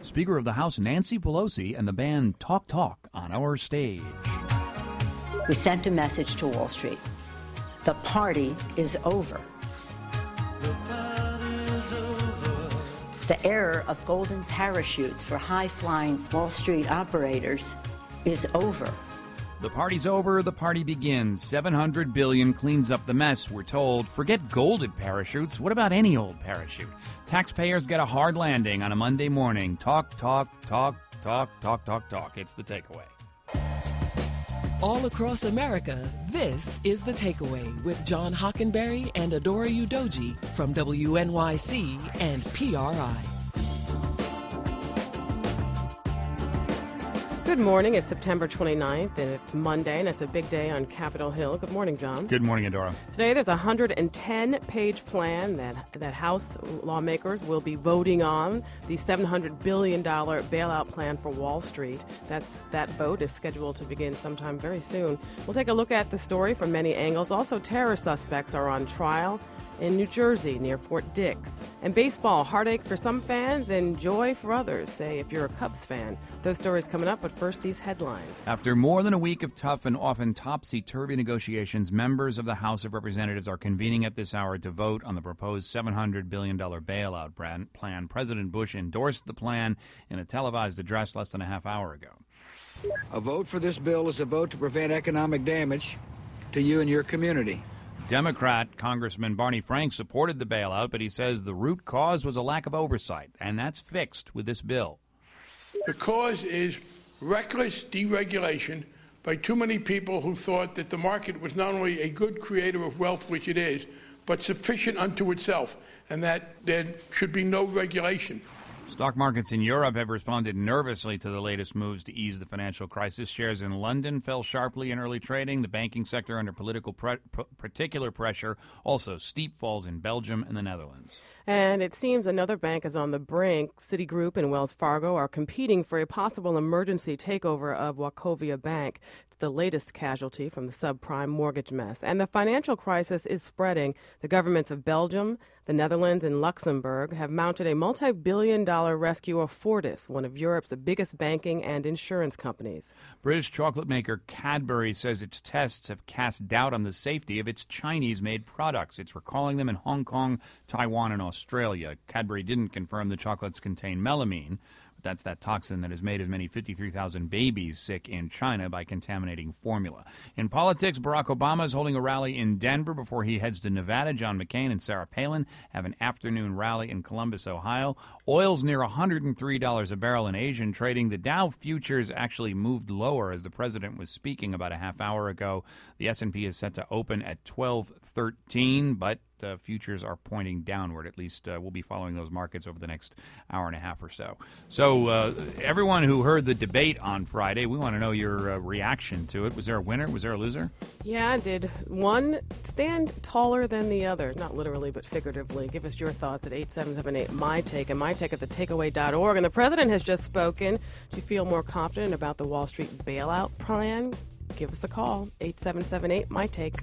Speaker of the House Nancy Pelosi and the band Talk Talk on our stage. We sent a message to Wall Street. The party is over. The era of golden parachutes for high-flying Wall Street operators is over. The party's over, the party begins. $700 billion cleans up the mess, we're told. Forget golden parachutes. What about any old parachute? Taxpayers get a hard landing on a Monday morning. Talk, talk, talk, talk, talk, talk, talk. It's The Takeaway. All across America, this is The Takeaway with John Hockenberry and Adora Udoji from WNYC and PRI. Good morning. It's September 29th, and it's Monday, and it's a big day on Capitol Hill. Good morning, John. Good morning, Adora. Today, there's a 110-page plan that House lawmakers will be voting on, the $700 billion bailout plan for Wall Street. That vote is scheduled to begin sometime very soon. We'll take a look at the story from many angles. Also, terror suspects are on trial in New Jersey near Fort Dix. And baseball, heartache for some fans and joy for others, say if you're a Cubs fan. Those stories coming up, but first these headlines. After more than a week of tough and often topsy-turvy negotiations, members of the House of Representatives are convening at this hour to vote on the proposed $700 billion bailout plan. President Bush endorsed the plan in a televised address less than a half hour ago. A vote for this bill is a vote to prevent economic damage to you and your community. Democrat Congressman Barney Frank supported the bailout, but he says the root cause was a lack of oversight, and that's fixed with this bill. The cause is reckless deregulation by too many people who thought that the market was not only a good creator of wealth, which it is, but sufficient unto itself, and that there should be no regulation. Stock markets in Europe have responded nervously to the latest moves to ease the financial crisis. Shares in London fell sharply in early trading. The banking sector under political particular pressure. Also, steep falls in Belgium and the Netherlands. And it seems another bank is on the brink. Citigroup and Wells Fargo are competing for a possible emergency takeover of Wachovia Bank. It's the latest casualty from the subprime mortgage mess. And the financial crisis is spreading. The governments of Belgium, the Netherlands, and Luxembourg have mounted a multi-billion-dollar rescue of Fortis, one of Europe's biggest banking and insurance companies. British chocolate maker Cadbury says its tests have cast doubt on the safety of its Chinese-made products. It's recalling them in Hong Kong, Taiwan, and Australia. Cadbury didn't confirm the chocolates contain melamine. That's that toxin that has made as many 53,000 babies sick in China by contaminating formula. In politics, Barack Obama is holding a rally in Denver before he heads to Nevada. John McCain and Sarah Palin have an afternoon rally in Columbus, Ohio. Oil's near $103 a barrel in Asian trading. The Dow futures actually moved lower as the president was speaking about a half hour ago. The S&P is set to open at 1213, but futures are pointing downward. At least we'll be following those markets over the next hour and a half or so. So everyone who heard the debate on Friday, we want to know your reaction to it. Was there a winner? Was there a loser? Yeah, did one stand taller than the other? Not literally, but figuratively. Give us your thoughts at 8778-MY-TAKE and MyTake at thetakeaway.org. And the president has just spoken. Do you feel more confident about the Wall Street bailout plan? Give us a call, 8778-MY-TAKE.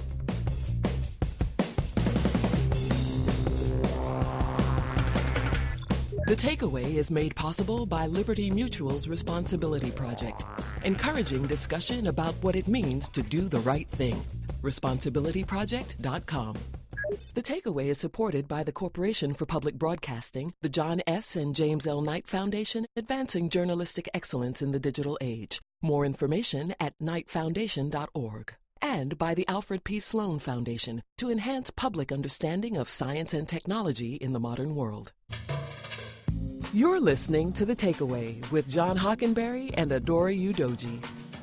The Takeaway is made possible by Liberty Mutual's Responsibility Project, encouraging discussion about what it means to do the right thing. ResponsibilityProject.com. The Takeaway is supported by the Corporation for Public Broadcasting, the John S. and James L. Knight Foundation, advancing journalistic excellence in the digital age. More information at knightfoundation.org. And by the Alfred P. Sloan Foundation, to enhance public understanding of science and technology in the modern world. You're listening to The Takeaway with John Hockenberry and Adora Udoji.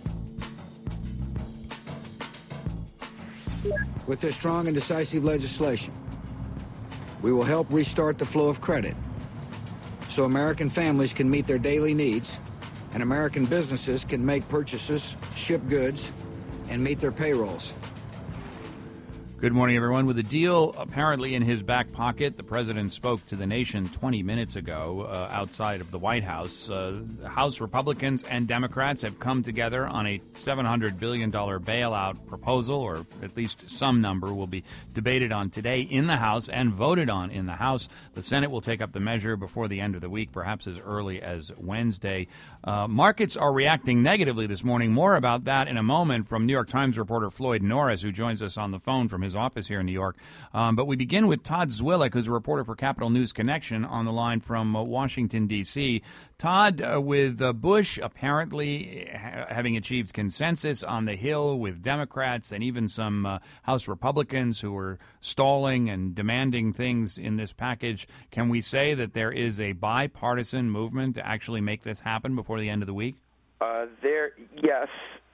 With this strong and decisive legislation, we will help restart the flow of credit so American families can meet their daily needs and American businesses can make purchases, ship goods, and meet their payrolls. Good morning, everyone. With a deal apparently in his back pocket, the president spoke to the nation 20 minutes ago outside of the White House. House Republicans and Democrats have come together on a $700 billion bailout proposal, or at least some number will be debated on today in the House and voted on in the House. The Senate will take up the measure before the end of the week, perhaps as early as Wednesday. Markets are reacting negatively this morning. More about that in a moment from New York Times reporter Floyd Norris, who joins us on the phone from his office here in New York. But we begin with Todd Zwillich, who's a reporter for Capital News Connection, on the line from Washington, D.C. Todd, with Bush apparently having achieved consensus on the Hill with Democrats and even some House Republicans who are stalling and demanding things in this package, can we say that there is a bipartisan movement to actually make this happen before the end of the week? Yes.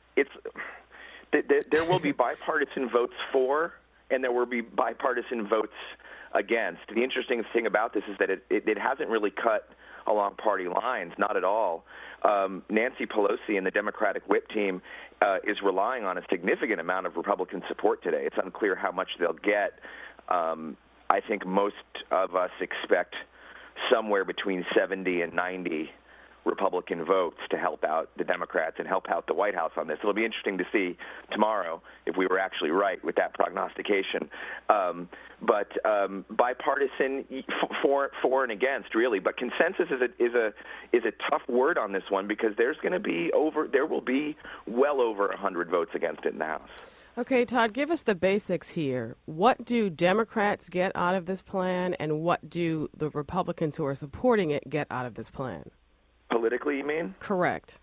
There will be bipartisan votes for, and there will be bipartisan votes against. The interesting thing about this is that it hasn't really cut along party lines, not at all. Nancy Pelosi and the Democratic whip team is relying on a significant amount of Republican support today. It's unclear how much they'll get. I think most of us expect somewhere between 70 and 90 Republican votes to help out the Democrats and help out the White House on this. It'll be interesting to see tomorrow if we were actually right with that prognostication. But bipartisan, for and against, really. But consensus is a tough word on this one because there will be well over 100 votes against it in the House. Okay, Todd, give us the basics here. What do Democrats get out of this plan, and what do the Republicans who are supporting it get out of this plan? Politically, you mean? Correct.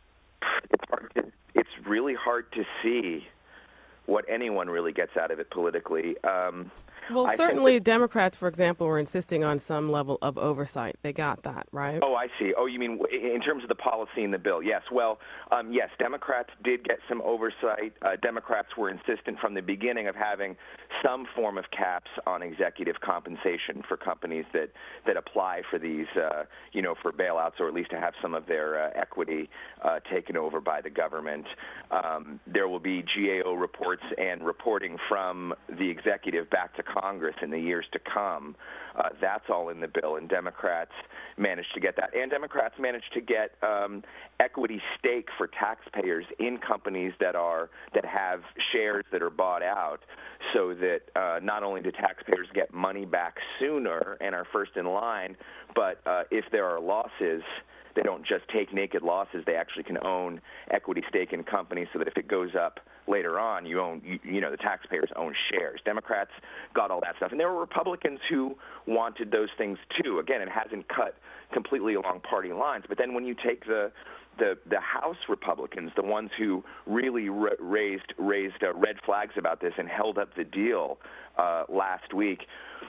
It's really hard to see what anyone really gets out of it politically. Well, certainly Democrats, for example, were insisting on some level of oversight. They got that, right? Oh, I see. Oh, you mean in terms of the policy in the bill? Yes. Well, yes, Democrats did get some oversight. Democrats were insistent from the beginning of having some form of caps on executive compensation for companies that apply for these, for bailouts, or at least to have some of their equity taken over by the government. There will be GAO reports and reporting from the executive back to Congress in the years to come. That's all in the bill, and Democrats managed to get that. And Democrats managed to get equity stake for taxpayers in companies that have shares that are bought out, so that not only do taxpayers get money back sooner and are first in line, but if there are losses, they don't just take naked losses. They actually can own equity stake in companies so that if it goes up later on, the taxpayers own shares. Democrats got all that stuff. And there were Republicans who wanted those things too. Again, it hasn't cut completely along party lines. But then when you take the House Republicans, the ones who really raised red flags about this and held up the deal last week,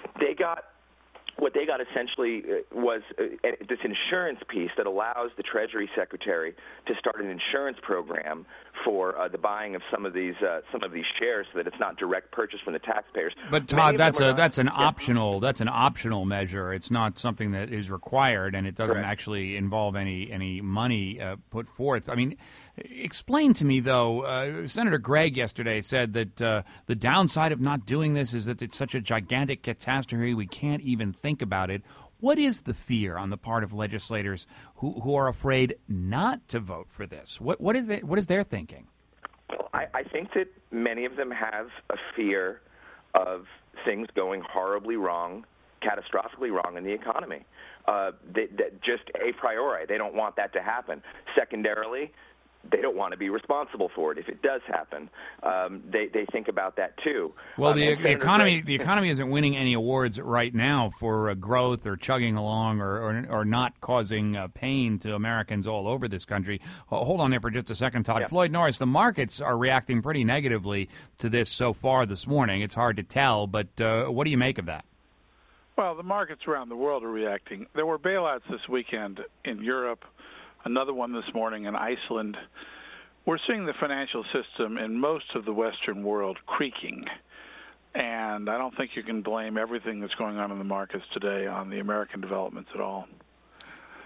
what they got essentially was this insurance piece that allows the Treasury Secretary to start an insurance program for the buying of some of these shares, so that it's not direct purchase from the taxpayers. But Todd, that's an optional measure. It's not something that is required, and it doesn't actually involve any money put forth. I mean, explain to me though. Senator Gregg yesterday said that the downside of not doing this is that it's such a gigantic catastrophe we can't even think about it. What is the fear on the part of legislators who are afraid not to vote for this? What is their thinking? Well, I think that many of them have a fear of things going horribly wrong, catastrophically wrong in the economy. Just a priori, they don't want that to happen. Secondarily, they don't want to be responsible for it if it does happen. They think about that too. Well, the economy isn't winning any awards right now for growth or chugging along or not causing pain to Americans all over this country. Hold on there for just a second, Todd. Yeah. Floyd Norris, the markets are reacting pretty negatively to this so far this morning. It's hard to tell, but what do you make of that? Well, the markets around the world are reacting. There were bailouts this weekend in Europe, another one this morning in Iceland. We're seeing the financial system in most of the Western world creaking. And I don't think you can blame everything that's going on in the markets today on the American developments at all.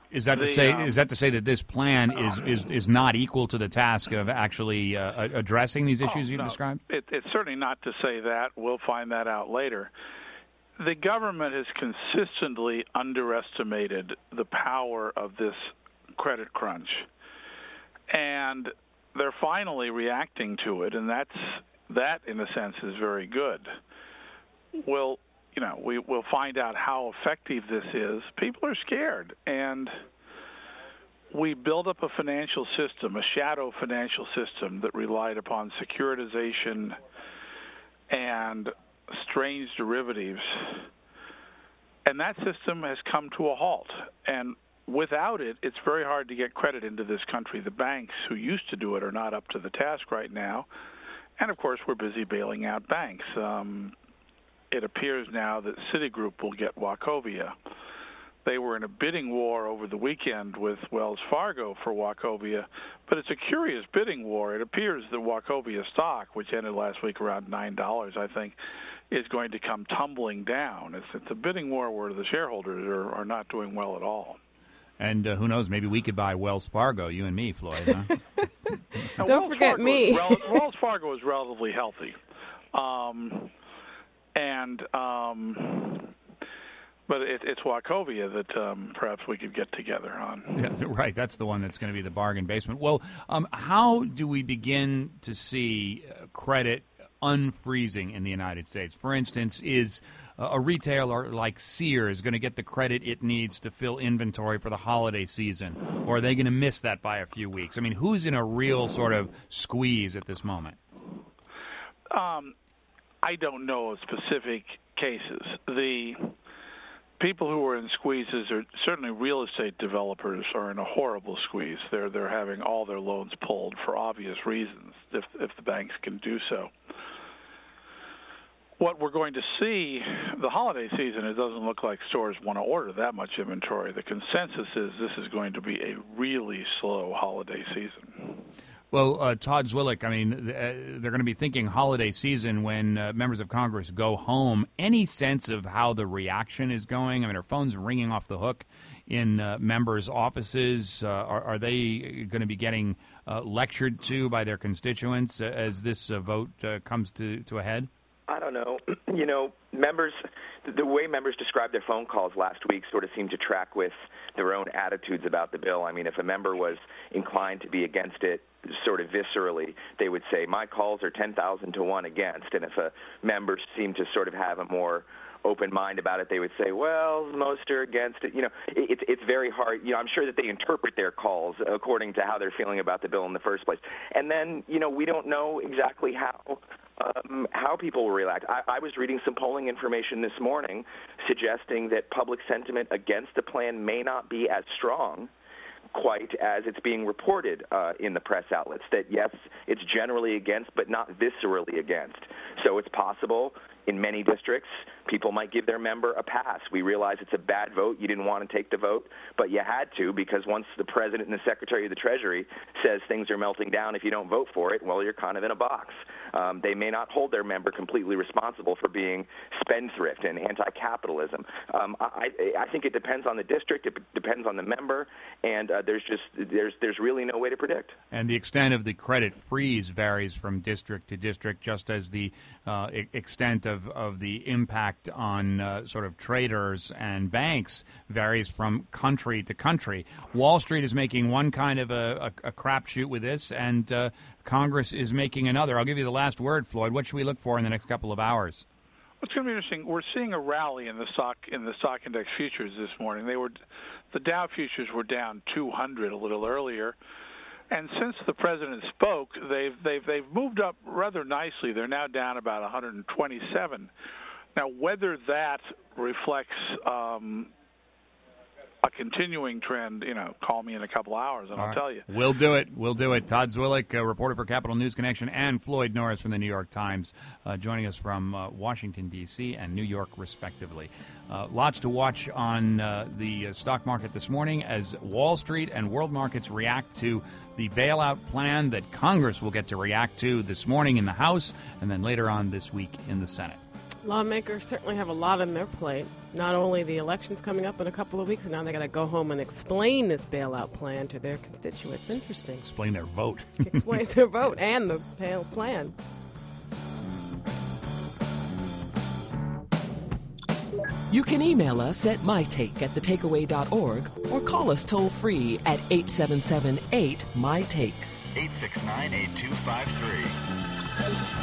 Is that to say that this plan is not equal to the task of actually addressing these issues you've described? It's certainly not to say that. We'll find that out later. The government has consistently underestimated the power of this credit crunch, and they're finally reacting to it, and that in a sense is very good. We'll find out how effective this is. People are scared, and we built up a financial system, a shadow financial system that relied upon securitization and strange derivatives, and that system has come to a halt. And without it, it's very hard to get credit into this country. The banks who used to do it are not up to the task right now, and of course we're busy bailing out banks. It appears now that Citigroup will get Wachovia. They were in a bidding war over the weekend with Wells Fargo for Wachovia, but it's a curious bidding war. It appears that Wachovia stock, which ended last week around $9, I think, is going to come tumbling down. It's a bidding war where the shareholders are not doing well at all. And who knows, maybe we could buy Wells Fargo, you and me, Floyd. Huh? Don't forget me. Wells Fargo is relatively healthy. But it's Wachovia that perhaps we could get together on. Yeah, right. That's the one that's going to be the bargain basement. Well, how do we begin to see credit unfreezing in the United States? For instance, is a retailer like Sears going to get the credit it needs to fill inventory for the holiday season? Or are they going to miss that by a few weeks? I mean, who's in a real sort of squeeze at this moment? I don't know of specific cases. The people who are in squeezes are certainly real estate developers are in a horrible squeeze. They're having all their loans pulled for obvious reasons if the banks can do so. What we're going to see the holiday season, it doesn't look like stores want to order that much inventory. The consensus is this is going to be a really slow holiday season. Well, Todd Zwillich, I mean, they're going to be thinking holiday season when members of Congress go home. Any sense of how the reaction is going? I mean, are phones ringing off the hook in members' offices? Are they going to be getting lectured to by their constituents as this vote comes to a head? I don't know. Members, the way members described their phone calls last week sort of seemed to track with their own attitudes about the bill. I mean, if a member was inclined to be against it sort of viscerally, they would say, my calls are 10,000 to 1 against. And if a member seemed to sort of have a more open mind about it, they would say, well, most are against it. It's very hard. I'm sure that they interpret their calls according to how they're feeling about the bill in the first place. And then, we don't know exactly how people will react. I was reading some polling information this morning suggesting that public sentiment against the plan may not be as strong quite as it's being reported in the press outlets, that yes, it's generally against, but not viscerally against. So it's possible in many districts people might give their member a pass. We realize it's a bad vote. You didn't want to take the vote, but you had to, because once the president and the secretary of the Treasury says things are melting down if you don't vote for it, well, you're kind of in a box. They may not hold their member completely responsible for being spendthrift and anti-capitalism. I think it depends on the district. It depends on the member, and there's really no way to predict. And the extent of the credit freeze varies from district to district, just as the extent of the impact on sort of traders and banks varies from country to country. Wall Street is making one kind of a crapshoot with this, and Congress is making another. I'll give you the last word, Floyd. What should we look for in the next couple of hours? It's going to be interesting. We're seeing a rally in the stock index futures this morning. The Dow futures were down 200 a little earlier. And since the president spoke, they've moved up rather nicely. They're now down about 127. Now, whether that reflects a continuing trend, call me in a couple hours and I'll tell you. We'll do it. Todd Zwillich, reporter for Capital News Connection, and Floyd Norris from the New York Times, joining us from Washington, D.C. and New York, respectively. Lots to watch on the stock market this morning as Wall Street and world markets react to the bailout plan that Congress will get to react to this morning in the House and then later on this week in the Senate. Lawmakers certainly have a lot on their plate. Not only the election's coming up in a couple of weeks, and now they got to go home and explain this bailout plan to their constituents. Interesting. Explain their vote. Explain their vote and the plan. You can email us at mytake@thetakeaway.org or call us toll-free at 877-8-MY-TAKE. 869-8253.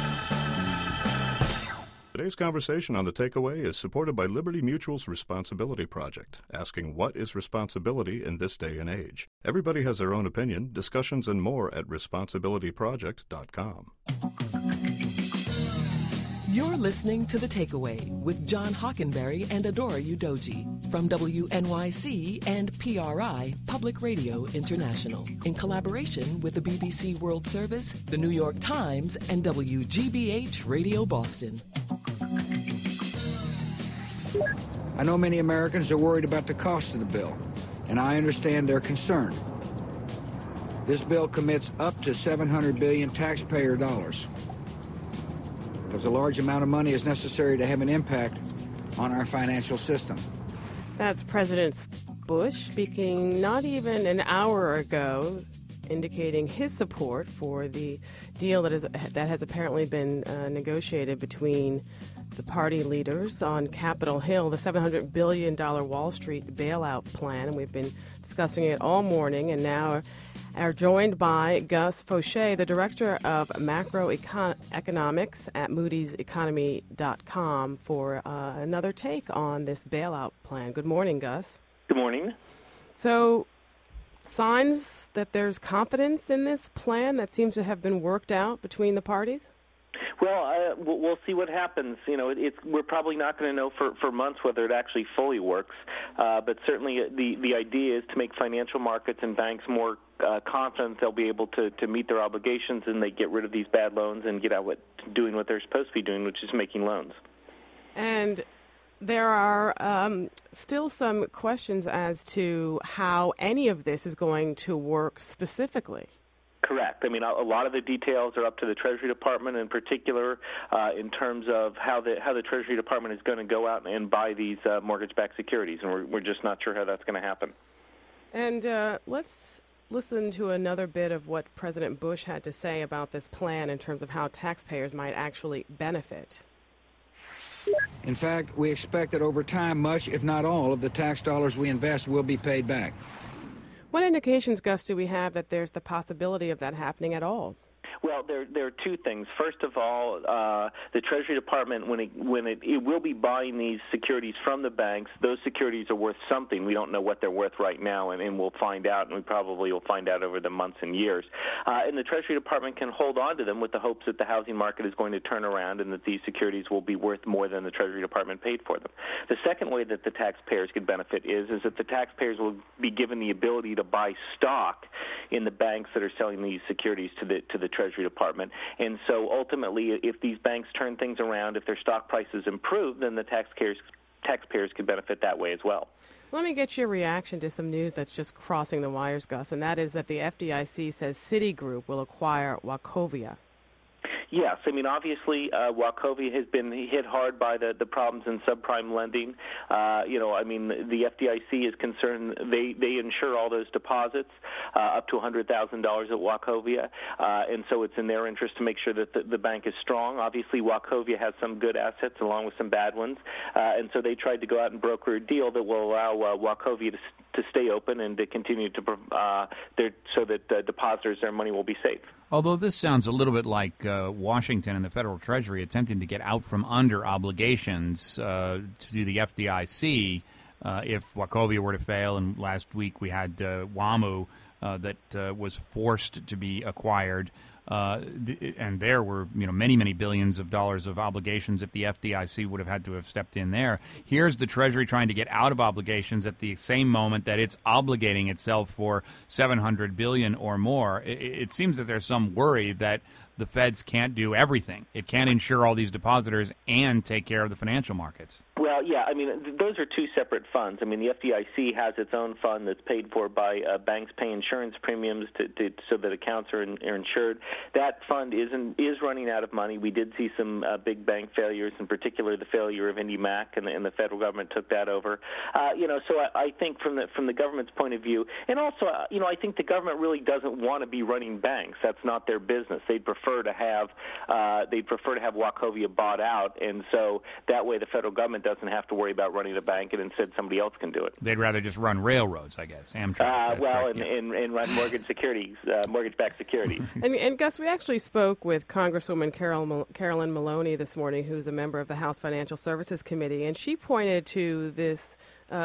Today's conversation on The Takeaway is supported by Liberty Mutual's Responsibility Project, asking what is responsibility in this day and age. Everybody has their own opinion. Discussions and more at responsibilityproject.com. You're listening to The Takeaway with John Hockenberry and Adora Udoji from WNYC and PRI, Public Radio International, in collaboration with the BBC World Service, the New York Times, and WGBH Radio Boston. I know many Americans are worried about the cost of the bill, and I understand their concern. This bill commits up to $700 billion taxpayer dollars, because a large amount of money is necessary to have an impact on our financial system. That's President Bush speaking not even an hour ago, indicating his support for the deal that has apparently been negotiated between the party leaders on Capitol Hill, the $700 billion Wall Street bailout plan. And we've been discussing it all morning, and now are joined by Gus Faucher, the Director of Macroeconomics at Moody'sEconomy.com, for another take on this bailout plan. Good morning, Gus. Good morning. So, signs that there's confidence in this plan that seems to have been worked out between the parties? Well, we'll see what happens. You know, we're probably not going to know for months whether it actually fully works. But certainly the idea is to make financial markets and banks more confident they'll be able to meet their obligations, and they get rid of these bad loans and get out doing what they're supposed to be doing, which is making loans. And there are still some questions as to how any of this is going to work specifically. Correct. I mean, a lot of the details are up to the Treasury Department, in particular, in terms of how the Treasury Department is going to go out and buy these mortgage-backed securities, and we're just not sure how that's going to happen. And let's listen to another bit of what President Bush had to say about this plan in terms of how taxpayers might actually benefit. In fact, we expect that over time, much, if not all, of the tax dollars we invest will be paid back. What indications, Gus, do we have that there's the possibility of that happening at all? Well, there are two things. First of all, the Treasury Department, when it will be buying these securities from the banks, those securities are worth something. We don't know what they're worth right now, and we'll find out, and we probably will find out over the months and years. And the Treasury Department can hold on to them with the hopes that the housing market is going to turn around and that these securities will be worth more than the Treasury Department paid for them. The second way that the taxpayers could benefit is that the taxpayers will be given the ability to buy stock in the banks that are selling these securities to the Treasury Department. And so ultimately, if these banks turn things around, if their stock prices improve, then the taxpayers could benefit that way as well. Let me get your reaction to some news that's just crossing the wires, Gus, and that is that the FDIC says Citigroup will acquire Wachovia. Yes, I mean, obviously, Wachovia has been hit hard by the problems in subprime lending. The FDIC is concerned. They insure all those deposits up to $100,000 at Wachovia, and so it's in their interest to make sure that the bank is strong. Obviously, Wachovia has some good assets along with some bad ones, and so they tried to go out and broker a deal that will allow Wachovia to stay open and to continue to so that depositors, their money will be safe. Although this sounds a little bit like Washington and the Federal Treasury attempting to get out from under obligations to the FDIC if Wachovia were to fail. And last week we had WAMU that was forced to be acquired. And there were, many billions of dollars of obligations if the FDIC would have had to have stepped in there. Here's the Treasury trying to get out of obligations at the same moment that it's obligating itself for $700 billion or more. It seems that there's some worry that the feds can't do everything. It can't insure all these depositors and take care of the financial markets. Well, Well, yeah, I mean, those are two separate funds. I mean, the FDIC has its own fund that's paid for by banks pay insurance premiums so that accounts are insured. That fund is running out of money. We did see some big bank failures, in particular the failure of IndyMac, and the federal government took that over. So I think from the government's point of view, and also, I think the government really doesn't want to be running banks. That's not their business. They'd prefer to have Wachovia bought out, and so that way the federal government doesn't have to worry about running a bank, and instead somebody else can do it. They'd rather just run railroads, I guess. Amtrak. And run mortgage-backed securities. And Gus, we actually spoke with Congresswoman Carolyn Maloney this morning, who's a member of the House Financial Services Committee, and she pointed to this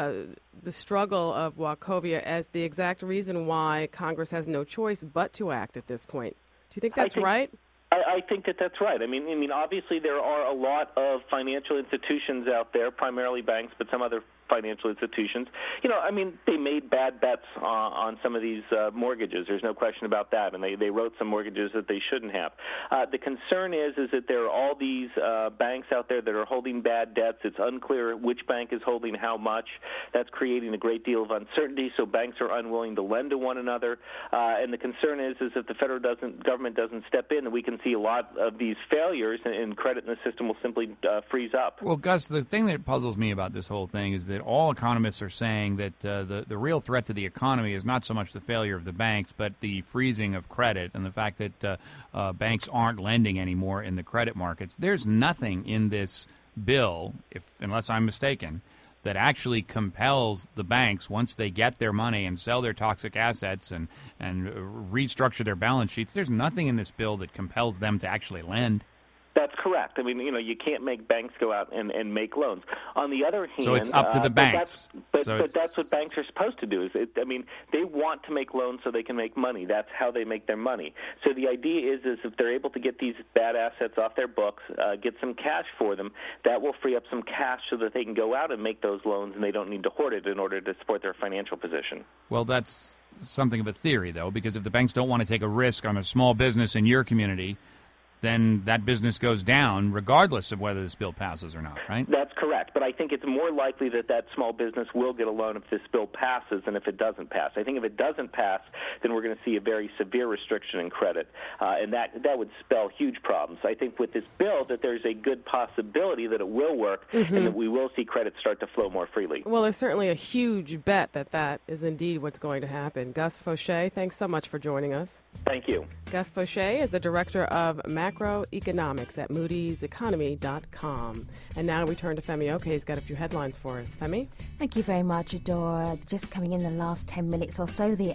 the struggle of Wachovia as the exact reason why Congress has no choice but to act at this point. Do you think that's right? I think that's right. I mean, obviously there are a lot of financial institutions out there, primarily banks, but some other financial institutions. They made bad bets on some of these mortgages. There's no question about that, and they wrote some mortgages that they shouldn't have. The concern is that there are all these banks out there that are holding bad debts. It's unclear which bank is holding how much. That's creating a great deal of uncertainty, so banks are unwilling to lend to one another. And the concern is if the federal government doesn't step in, then we can see a lot of these failures, and credit in the system will simply freeze up. Well, Gus, the thing that puzzles me about this whole thing is that all economists are saying that the real threat to the economy is not so much the failure of the banks, but the freezing of credit and the fact that banks aren't lending anymore in the credit markets. There's nothing in this bill, unless I'm mistaken, that actually compels the banks, once they get their money and sell their toxic assets and restructure their balance sheets, there's nothing in this bill that compels them to actually lend. That's correct. I mean, you can't make banks go out and make loans. On the other hand, so it's up to the banks. But that's what banks are supposed to do. They want to make loans so they can make money. That's how they make their money. So the idea is if they're able to get these bad assets off their books, get some cash for them, that will free up some cash so that they can go out and make those loans, and they don't need to hoard it in order to support their financial position. Well, that's something of a theory, though, because if the banks don't want to take a risk on a small business in your community, then that business goes down regardless of whether this bill passes or not, right? That's correct. But I think it's more likely that small business will get a loan if this bill passes than if it doesn't pass. I think if it doesn't pass, then we're going to see a very severe restriction in credit, and that would spell huge problems. I think with this bill that there's a good possibility that it will work and that we will see credit start to flow more freely. Well, there's certainly a huge bet that is indeed what's going to happen. Gus Faucher, thanks so much for joining us. Thank you. Gus Faucher is the director of macroeconomics at moody'seconomy.com. And now we turn to Femi Oke. He's got a few headlines for us. Femi? Thank you very much, Adora. Just coming in the last 10 minutes or so, the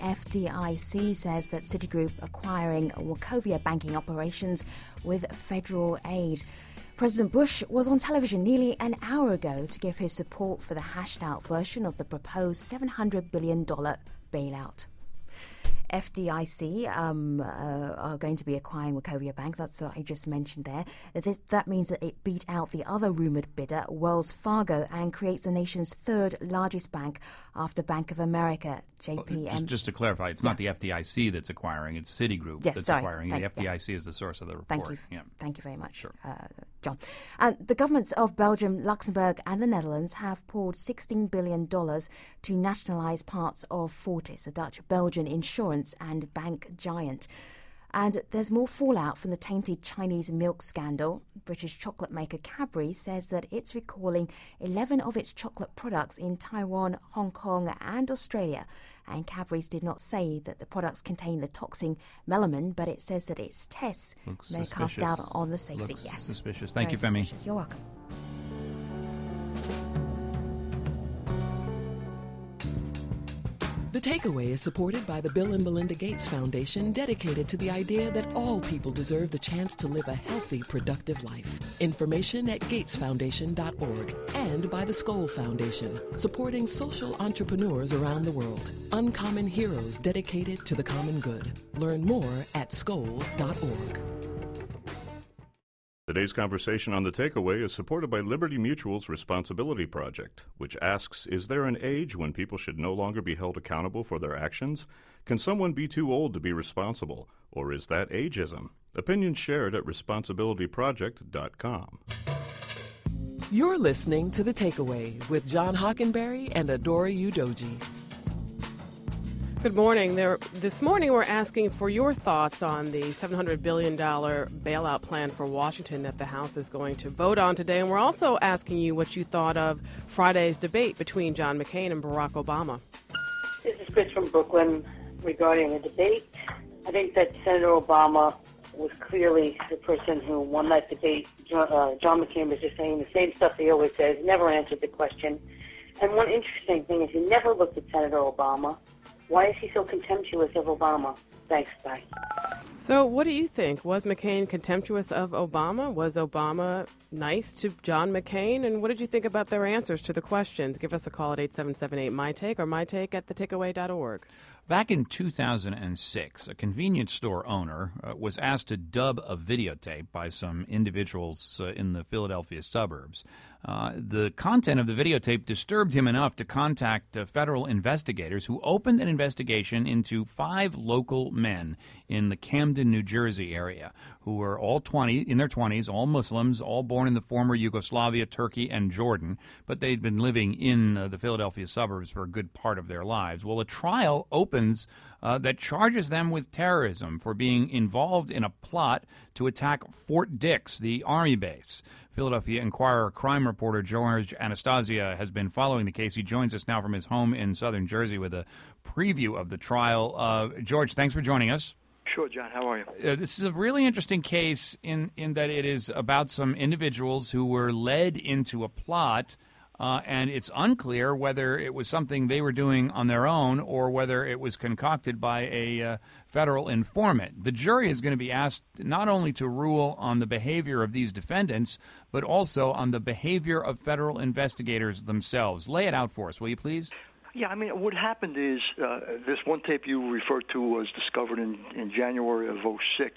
FDIC says that Citigroup acquiring Wachovia banking operations with federal aid. President Bush was on television nearly an hour ago to give his support for the hashed-out version of the proposed $700 billion bailout. FDIC are going to be acquiring Wachovia Bank. That's what I just mentioned there. That means that it beat out the other rumoured bidder, Wells Fargo, and creates the nation's third largest bank after Bank of America, JPM. Just to clarify, it's not the FDIC that's acquiring, it's Citigroup that's acquiring. The FDIC is the source of the report. Thank you. Thank you very much, sure. John. And the governments of Belgium, Luxembourg and the Netherlands have poured $16 billion to nationalise parts of Fortis, a Dutch-Belgian insurance and bank giant. And there's more fallout from the tainted Chinese milk scandal. British chocolate maker Cadbury says that it's recalling 11 of its chocolate products in Taiwan, Hong Kong and Australia. And Cadbury's did not say that the products contain the toxin melamine, but it says that its tests may cast doubt on the safety. Looks suspicious. Thank you, Femi. Suspicious. You're welcome. The Takeaway is supported by the Bill and Melinda Gates Foundation, dedicated to the idea that all people deserve the chance to live a healthy, productive life. Information at gatesfoundation.org, and by the Skoll Foundation, supporting social entrepreneurs around the world. Uncommon heroes dedicated to the common good. Learn more at skoll.org. Today's conversation on The Takeaway is supported by Liberty Mutual's Responsibility Project, which asks, is there an age when people should no longer be held accountable for their actions? Can someone be too old to be responsible? Or is that ageism? Opinions shared at responsibilityproject.com. You're listening to The Takeaway with John Hockenberry and Adora Udoji. Good morning. This morning we're asking for your thoughts on the $700 billion bailout plan for Washington that the House is going to vote on today. And we're also asking you what you thought of Friday's debate between John McCain and Barack Obama. This is Chris from Brooklyn regarding the debate. I think that Senator Obama was clearly the person who won that debate. John McCain was just saying the same stuff he always says, never answered the question. And one interesting thing is he never looked at Senator Obama. Why is he so contemptuous of Obama? Thanks, bye. So what do you think? Was McCain contemptuous of Obama? Was Obama nice to John McCain? And what did you think about their answers to the questions? Give us a call at 8778-MY-TAKE or mytake@thetakeaway.org. Back in 2006, a convenience store owner was asked to dub a videotape by some individuals in the Philadelphia suburbs. The content of the videotape disturbed him enough to contact federal investigators who opened an investigation into 5 local men in the Camden, New Jersey area who were all in their 20s, all Muslims, all born in the former Yugoslavia, Turkey, and Jordan, but they'd been living in the Philadelphia suburbs for a good part of their lives. Well, a trial opens that charges them with terrorism for being involved in a plot to attack Fort Dix, the Army base. Philadelphia Inquirer crime reporter George Anastasia has been following the case. He joins us now from his home in southern Jersey with a preview of the trial. George, thanks for joining us. Sure, John. How are you? This is a really interesting case in that it is about some individuals who were led into a plot, and it's unclear whether it was something they were doing on their own or whether it was concocted by a federal informant. The jury is going to be asked not only to rule on the behavior of these defendants, but also on the behavior of federal investigators themselves. Lay it out for us, will you please? Yeah, I mean, what happened is this one tape you referred to was discovered in January of 2006.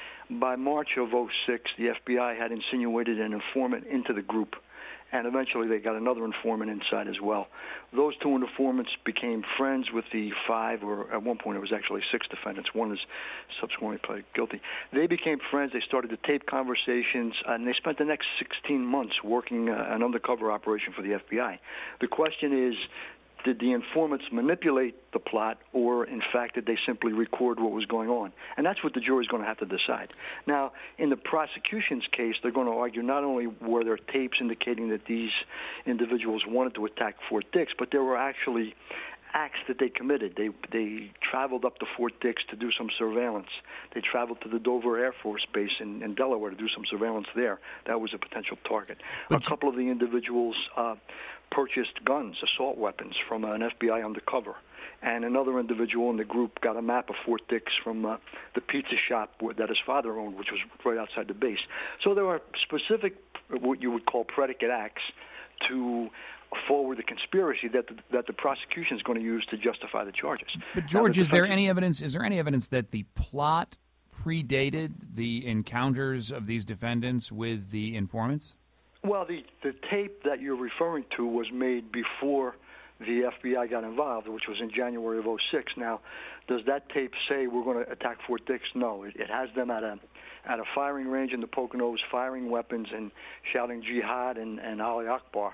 By March of 2006, the FBI had insinuated an informant into the group, and eventually they got another informant inside as well. Those 2 informants became friends with the 5, or at one point it was actually 6 defendants. One is subsequently pled guilty. They became friends. They started to tape conversations, and they spent the next 16 months working an undercover operation for the FBI. The question is, did the informants manipulate the plot, or, in fact, did they simply record what was going on? And that's what the jury's going to have to decide. Now, in the prosecution's case, they're going to argue not only were there tapes indicating that these individuals wanted to attack Fort Dix, but there were actually acts that they committed. They traveled up to Fort Dix to do some surveillance. They traveled to the Dover Air Force Base in Delaware to do some surveillance there. That was a potential target. A couple of the individuals purchased guns, assault weapons, from an FBI undercover. And another individual in the group got a map of Fort Dix from the pizza shop that his father owned, which was right outside the base. So there are specific, what you would call predicate acts, to forward the conspiracy that the prosecution is going to use to justify the charges. But George, is there any evidence that the plot predated the encounters of these defendants with the informants? Well, the tape that you're referring to was made before the FBI got involved, which was in January of 2006. Now, does that tape say we're going to attack Fort Dix? No. It has them at a firing range in the Poconos, firing weapons and shouting jihad and Ali Akbar.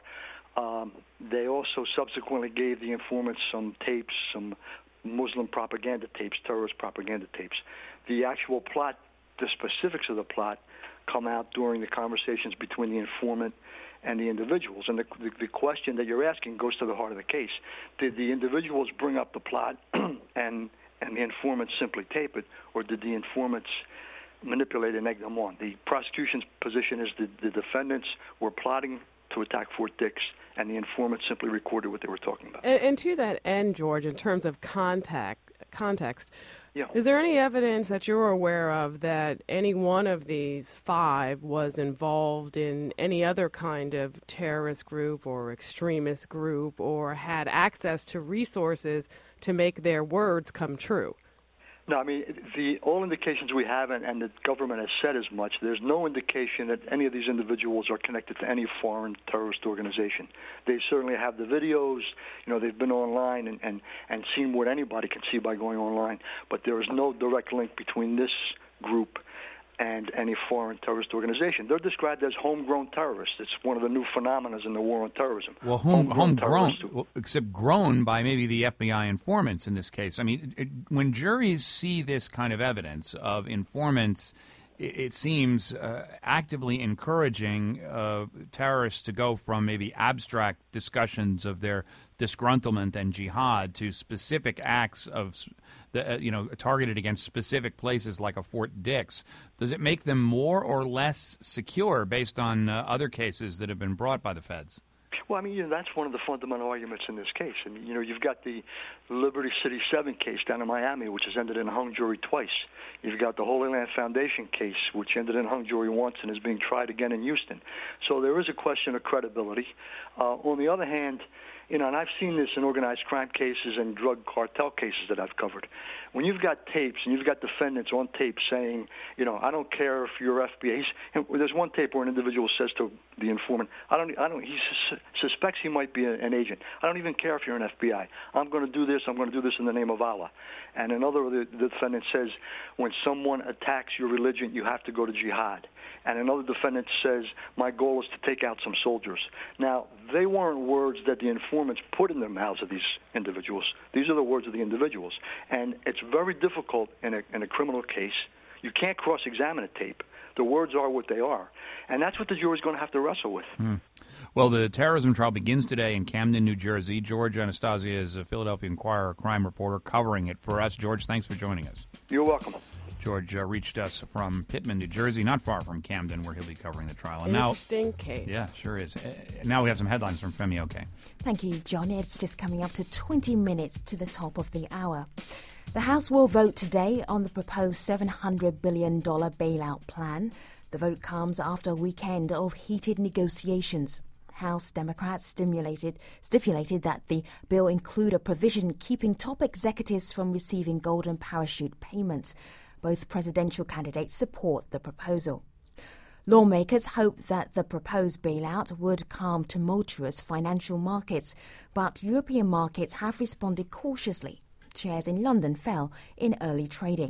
They also subsequently gave the informants some tapes, some Muslim propaganda tapes, terrorist propaganda tapes. The actual plot, the specifics of the plot, come out during the conversations between the informant and the individuals. And the question that you're asking goes to the heart of the case. Did the individuals bring up the plot and the informants simply tape it, or did the informants manipulate and egg them on? The prosecution's position is that the defendants were plotting to attack Fort Dix, and the informant simply recorded what they were talking about. And to that end, George, in terms of context, is there any evidence that you're aware of that any one of these 5 was involved in any other kind of terrorist group or extremist group or had access to resources to make their words come true? No, I mean, all indications we have, and the government has said as much, there's no indication that any of these individuals are connected to any foreign terrorist organization. They certainly have the videos, they've been online and seen what anybody can see by going online, but there is no direct link between this group and any foreign terrorist organization. They're described as homegrown terrorists. It's one of the new phenomena in the war on terrorism. Well, homegrown, except grown by maybe the FBI informants in this case. I mean, when juries see this kind of evidence of informants, it seems actively encouraging terrorists to go from maybe abstract discussions of their disgruntlement and jihad to specific acts of, targeted against specific places like a Fort Dix. Does it make them more or less secure based on other cases that have been brought by the feds? Well, I mean, that's one of the fundamental arguments in this case. I mean, you've got the Liberty City 7 case down in Miami, which has ended in a hung jury twice. You've got the Holy Land Foundation case, which ended in hung jury once and is being tried again in Houston. So there is a question of credibility. On the other hand, and I've seen this in organized crime cases and drug cartel cases that I've covered. When you've got tapes and you've got defendants on tape saying, I don't care if you're FBI. There's one tape where an individual says to the informant, he suspects he might be an agent. I don't even care if you're an FBI. I'm going to do this. I'm going to do this in the name of Allah. And another, the defendant says, when someone attacks your religion, you have to go to jihad. And another defendant says, my goal is to take out some soldiers. Now, they weren't words that the informants put in the mouths of these individuals. These are the words of the individuals. And it's very difficult in a criminal case. You can't cross-examine a tape. The words are what they are. And that's what the jury's going to have to wrestle with. Well, the terrorism trial begins today in Camden, New Jersey. George Anastasia is a Philadelphia Inquirer crime reporter covering it for us. George, thanks for joining us. You're welcome. George reached us from Pittman, New Jersey, not far from Camden, where he'll be covering the trial. And interesting case. Yeah, sure is. Now we have some headlines from Femi Oke. Thank you, John. It's just coming up to 20 minutes to the top of the hour. The House will vote today on the proposed $700 billion bailout plan. The vote comes after a weekend of heated negotiations. House Democrats stipulated that the bill include a provision keeping top executives from receiving golden parachute payments. Both presidential candidates support the proposal. Lawmakers hope that the proposed bailout would calm tumultuous financial markets, but European markets have responded cautiously. Shares in London fell in early trading.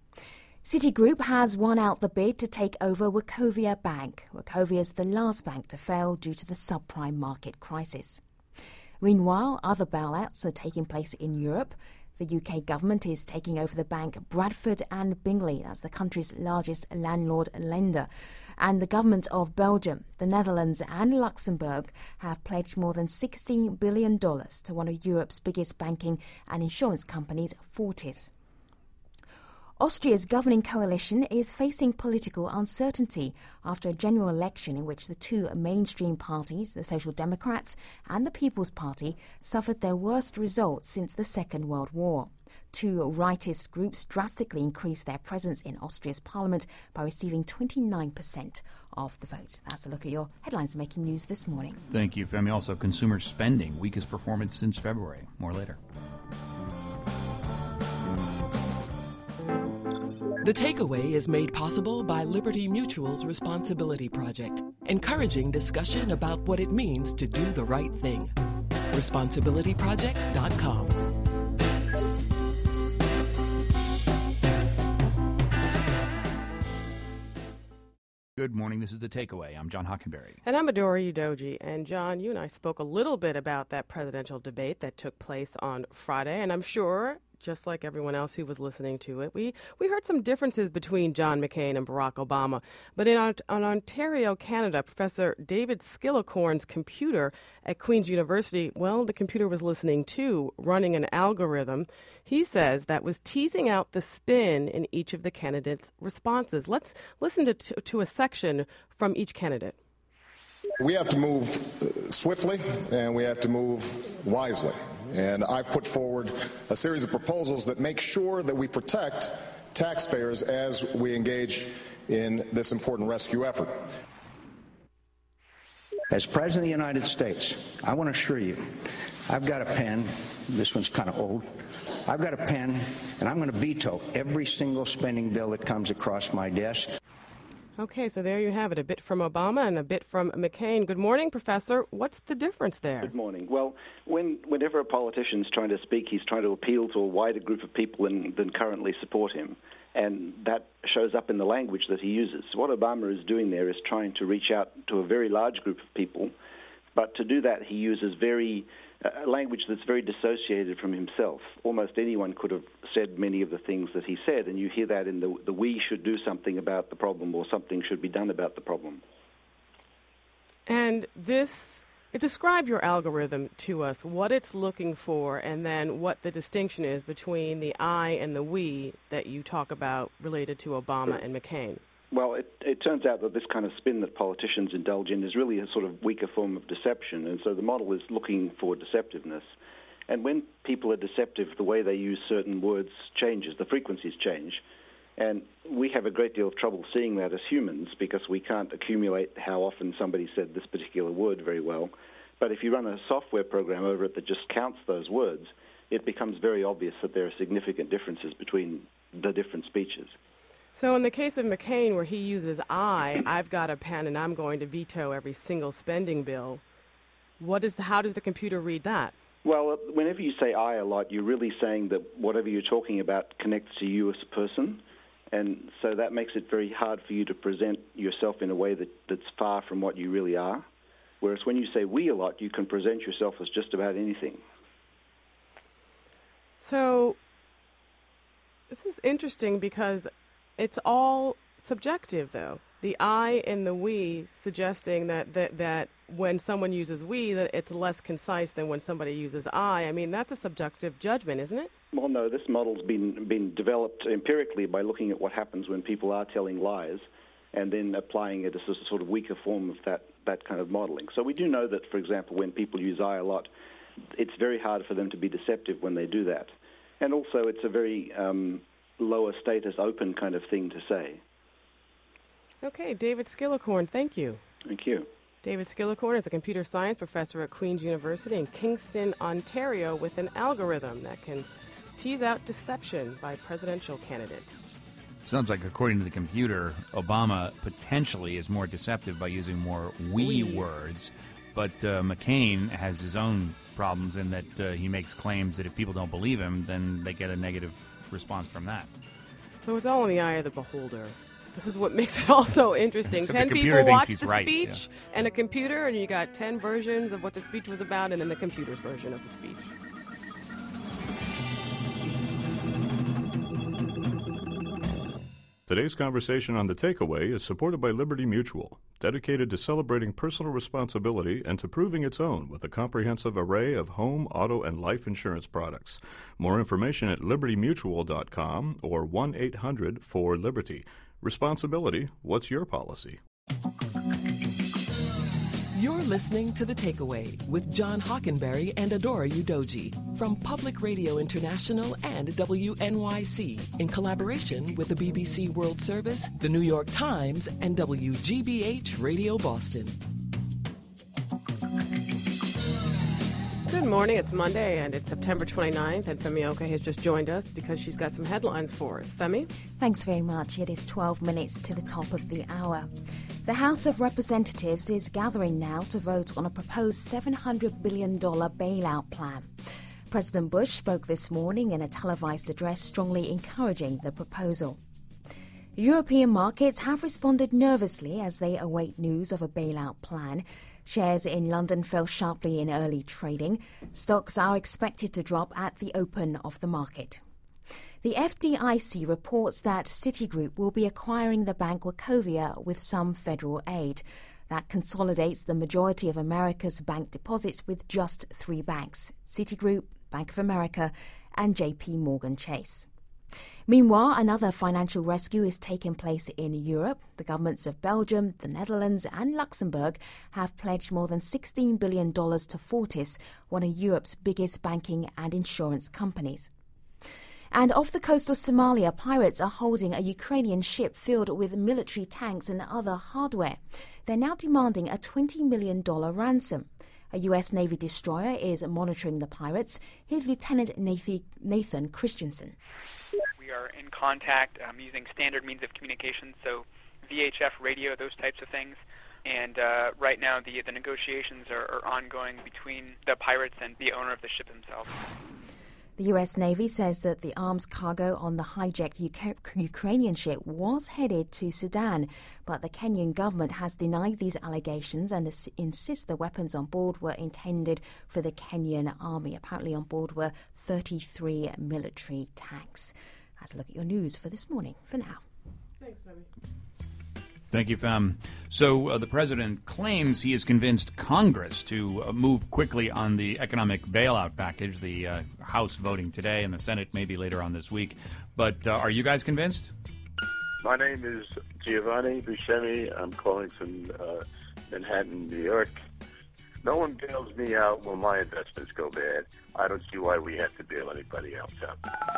Citigroup has won out the bid to take over Wachovia Bank. Wachovia is the last bank to fail due to the subprime market crisis. Meanwhile, other bailouts are taking place in Europe. The UK government is taking over the bank Bradford and Bingley, that's the country's largest landlord lender. And the governments of Belgium, the Netherlands and Luxembourg have pledged more than $16 billion to one of Europe's biggest banking and insurance companies, Fortis. Austria's governing coalition is facing political uncertainty after a general election in which the two mainstream parties, the Social Democrats and the People's Party, suffered their worst results since the Second World War. Two rightist groups drastically increased their presence in Austria's parliament by receiving 29% of the vote. That's a look at your headlines making news this morning. Thank you, Femi. Also, consumer spending, weakest performance since February. More later. The Takeaway is made possible by Liberty Mutual's Responsibility Project, encouraging discussion about what it means to do the right thing. ResponsibilityProject.com. Good morning. This is The Takeaway. I'm John Hockenberry. And I'm Adora Udoji. And John, you and I spoke a little bit about that presidential debate that took place on Friday. And I'm sure, just like everyone else who was listening to it, we heard some differences between John McCain and Barack Obama. But in Ontario, Canada, Professor David Skillicorn's computer at Queen's University, well, the computer was listening too, running an algorithm, he says, that was teasing out the spin in each of the candidates' responses. Let's listen to a section from each candidate. We have to move swiftly and we have to move wisely. And I've put forward a series of proposals that make sure that we protect taxpayers as we engage in this important rescue effort. As President of the United States, I want to assure you, I've got a pen. This one's kind of old. I've got a pen, and I'm going to veto every single spending bill that comes across my desk. Okay, so there you have it, a bit from Obama and a bit from McCain. Good morning, Professor. What's the difference there? Good morning. Well, whenever a politician's trying to speak, he's trying to appeal to a wider group of people than currently support him. And that shows up in the language that he uses. What Obama is doing there is trying to reach out to a very large group of people, but to do that he uses language that's very dissociated from himself. Almost anyone could have said many of the things that he said, and you hear that in the we should do something about the problem, or something should be done about the problem. And describe your algorithm to us, what it's looking for, and then what the distinction is between the I and the we that you talk about related to Obama and McCain. Well, it turns out that this kind of spin that politicians indulge in is really a sort of weaker form of deception, and so the model is looking for deceptiveness. And when people are deceptive, the way they use certain words changes, the frequencies change. And we have a great deal of trouble seeing that as humans because we can't accumulate how often somebody said this particular word very well. But if you run a software program over it that just counts those words, it becomes very obvious that there are significant differences between the different speeches. So in the case of McCain, where he uses I've got a pen and I'm going to veto every single spending bill, how does the computer read that? Well, whenever you say I a lot, you're really saying that whatever you're talking about connects to you as a person. And so that makes it very hard for you to present yourself in a way that's far from what you really are. Whereas when you say we a lot, you can present yourself as just about anything. So this is interesting because it's all subjective, though. The I and the we suggesting that when someone uses we, that it's less concise than when somebody uses I. I mean, that's a subjective judgment, isn't it? Well, no, this model's been developed empirically by looking at what happens when people are telling lies and then applying it as a sort of weaker form of that kind of modeling. So we do know that, for example, when people use I a lot, it's very hard for them to be deceptive when they do that. And also it's a very lower status, open kind of thing to say. Okay, David Skillicorn, thank you. Thank you. David Skillicorn is a computer science professor at Queen's University in Kingston, Ontario, with an algorithm that can tease out deception by presidential candidates. Sounds like, according to the computer, Obama potentially is more deceptive by using more we words, but McCain has his own problems in that he makes claims that if people don't believe him, then they get a negative response from that. So it's all in the eye of the beholder. This is what makes it all so interesting. 10 people watch the speech and a computer, and you got 10 versions of what the speech was about, and then the computer's version of the speech. Today's conversation on The Takeaway is supported by Liberty Mutual, dedicated to celebrating personal responsibility and to proving its own with a comprehensive array of home, auto, and life insurance products. More information at libertymutual.com or 1-800-4LIBERTY. Responsibility, what's your policy? You're listening to The Takeaway with John Hockenberry and Adora Udoji from Public Radio International and WNYC in collaboration with the BBC World Service, the New York Times, and WGBH Radio Boston. Good morning. It's Monday, and it's September 29th, and Femi Oka has just joined us because she's got some headlines for us. Femi? Thanks very much. It is 12 minutes to the top of the hour. The House of Representatives is gathering now to vote on a proposed $700 billion bailout plan. President Bush spoke this morning in a televised address strongly encouraging the proposal. European markets have responded nervously as they await news of a bailout plan. Shares in London fell sharply in early trading. Stocks are expected to drop at the open of the market. The FDIC reports that Citigroup will be acquiring the bank Wachovia with some federal aid. That consolidates the majority of America's bank deposits with just 3 banks: Citigroup, Bank of America, and JP Morgan Chase. Meanwhile, another financial rescue is taking place in Europe. The governments of Belgium, the Netherlands and Luxembourg have pledged more than $16 billion to Fortis, one of Europe's biggest banking and insurance companies. And off the coast of Somalia, pirates are holding a Ukrainian ship filled with military tanks and other hardware. They're now demanding a $20 million ransom. A U.S. Navy destroyer is monitoring the pirates. Here's Lieutenant Nathan Christensen. We are in contact using standard means of communication, so VHF radio, those types of things. And right now the negotiations are ongoing between the pirates and the owner of the ship himself. The U.S. Navy says that the arms cargo on the hijacked Ukrainian ship was headed to Sudan, but the Kenyan government has denied these allegations and insists the weapons on board were intended for the Kenyan army. Apparently on board were 33 military tanks. That's a look at your news for this morning. For now. Thanks, Femi. Thank you, Fem. So the president claims he has convinced Congress to move quickly on the economic bailout package, the House voting today and the Senate maybe later on this week. But are you guys convinced? My name is Giovanni Buscemi. I'm calling from Manhattan, New York. No one bails me out when my investments go bad. I don't see why we have to bail anybody else out.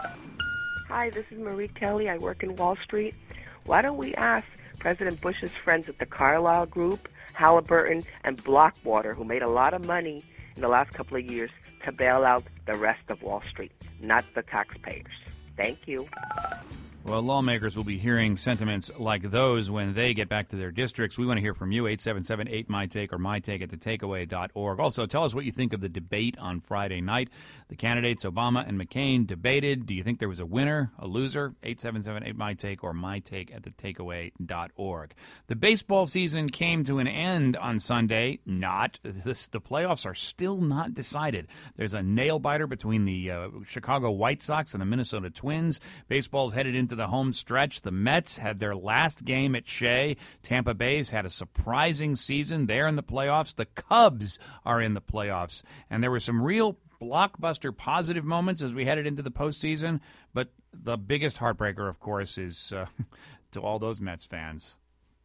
Hi, this is Marie Kelly. I work in Wall Street. Why don't we ask President Bush's friends at the Carlyle Group, Halliburton, and Blockwater, who made a lot of money in the last couple of years, to bail out the rest of Wall Street, not the taxpayers. Thank you. Well, lawmakers will be hearing sentiments like those when they get back to their districts. We want to hear from you, 877-8MyTake or mytake@thetakeaway.org. Also, tell us what you think of the debate on Friday night. The candidates, Obama and McCain, debated. Do you think there was a winner, a loser? 877-8MyTake or mytake@thetakeaway.org. The baseball season came to an end on Sunday. Not. The playoffs are still not decided. There's a nail-biter between the Chicago White Sox and the Minnesota Twins. Baseball's headed into the home stretch. The Mets had their last game at Shea. Tampa Bay's had a surprising season. They're in the playoffs. The Cubs are in the playoffs. And there were some real blockbuster positive moments as we headed into the postseason. But the biggest heartbreaker, of course, is to all those Mets fans.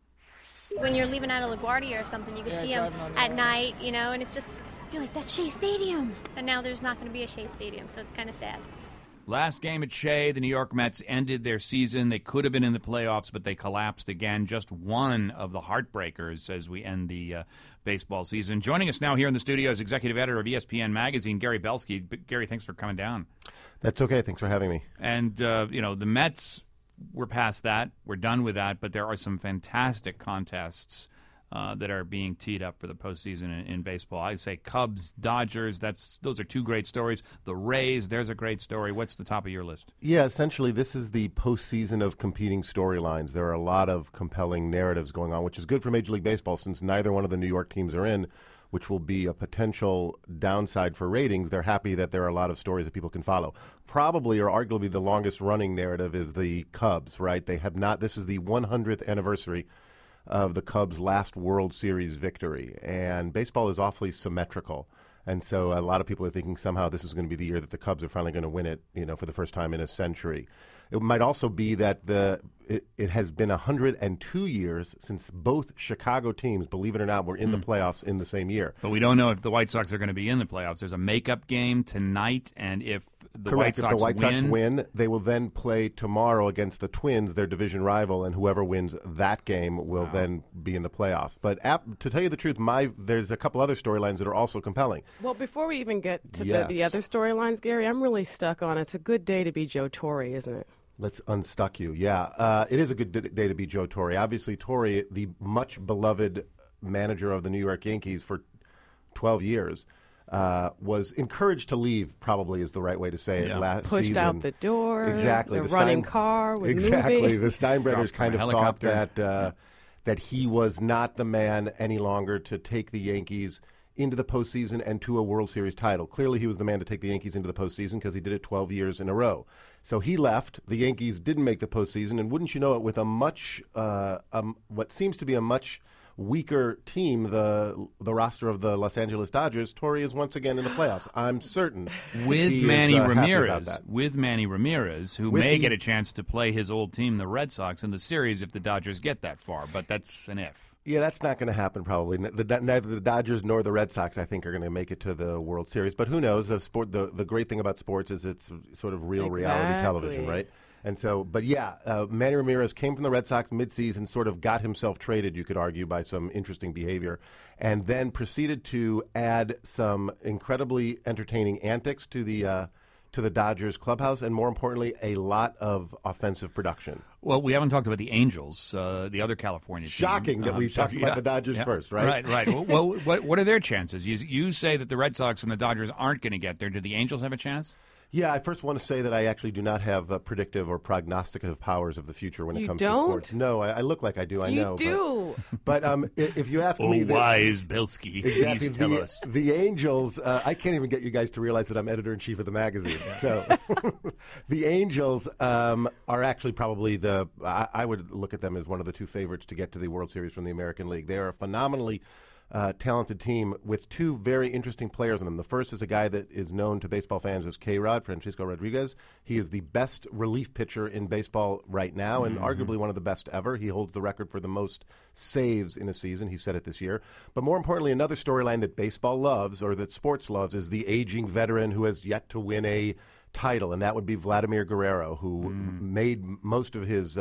When you're leaving out of LaGuardia or something, you could see them at night, and it's just, you're like, that's Shea Stadium. And now there's not going to be a Shea Stadium, so it's kind of sad. Last game at Shea, the New York Mets ended their season. They could have been in the playoffs, but they collapsed again. Just one of the heartbreakers as we end the baseball season. Joining us now here in the studio is executive editor of ESPN Magazine, Gary Belsky. Gary, thanks for coming down. That's okay. Thanks for having me. And, the Mets, we're past that. We're done with that, but there are some fantastic contests that are being teed up for the postseason in baseball. I'd say Cubs, Dodgers, those are two great stories. The Rays, there's a great story. What's the top of your list? Yeah, essentially this is the postseason of competing storylines. There are a lot of compelling narratives going on, which is good for Major League Baseball since neither one of the New York teams are in, which will be a potential downside for ratings. They're happy that there are a lot of stories that people can follow. Probably or arguably the longest running narrative is the Cubs, right? They have not. This is the 100th anniversary of the Cubs' last World Series victory. And baseball is awfully symmetrical. And so a lot of people are thinking somehow this is going to be the year that the Cubs are finally going to win it, for the first time in a century. It might also be that it has been 102 years since both Chicago teams, believe it or not, were in the playoffs in the same year. But we don't know if the White Sox are going to be in the playoffs. There's a makeup game tonight, and if the White Sox win, they will then play tomorrow against the Twins, their division rival, and whoever wins that game will then be in the playoffs. But to tell you the truth, there's a couple other storylines that are also compelling. Well, before we even get to the other storylines, Gary, I'm really stuck on it's a good day to be Joe Torre, isn't it? Let's unstuck you. Yeah, it is a good day to be Joe Torre. Obviously, Torre, the much beloved manager of the New York Yankees for 12 years, was encouraged to leave, probably is the right way to say it, last Pushed season. Out the door. Exactly. The running car was exactly. moving. The Steinbrenners kind of thought that he was not the man any longer to take the Yankees into the postseason and to a World Series title. Clearly, he was the man to take the Yankees into the postseason because he did it 12 years in a row. So he left. The Yankees didn't make the postseason, and wouldn't you know it, with a much, what seems to be a much weaker team, the roster of the Los Angeles Dodgers, Torre is once again in the playoffs. I'm certain. With Manny Ramirez, who may get a chance to play his old team, the Red Sox, in the series if the Dodgers get that far, but that's an if. Yeah, that's not going to happen probably. Neither the Dodgers nor the Red Sox, I think, are going to make it to the World Series. But who knows? The great thing about sports is it's sort of real reality television, right? And so, but yeah, Manny Ramirez came from the Red Sox midseason, sort of got himself traded, you could argue, by some interesting behavior, and then proceeded to add some incredibly entertaining antics to the Dodgers clubhouse, and more importantly, a lot of offensive production. Well, we haven't talked about the Angels, the other California team. Shocking that we talked about the Dodgers first, right? Right. Well, what are their chances? You say that the Red Sox and the Dodgers aren't going to get there. Do the Angels have a chance? Yeah, I first want to say that I actually do not have predictive or prognosticative powers of the future when it comes don't? to sports. No, I look like I do. I know. You do. But if you ask me... wise Belsky, exactly, please tell us. The Angels, I can't even get you guys to realize that I'm editor-in-chief of the magazine. So the Angels are actually probably I would look at them as one of the two favorites to get to the World Series from the American League. They are a phenomenally talented team with two very interesting players in them. The first is a guy that is known to baseball fans as K-Rod, Francisco Rodriguez. He is the best relief pitcher in baseball right now and arguably one of the best ever. He holds the record for the most saves in a season. He said it this year. But more importantly, another storyline that baseball loves or that sports loves is the aging veteran who has yet to win a title, and that would be Vladimir Guerrero, who made most of his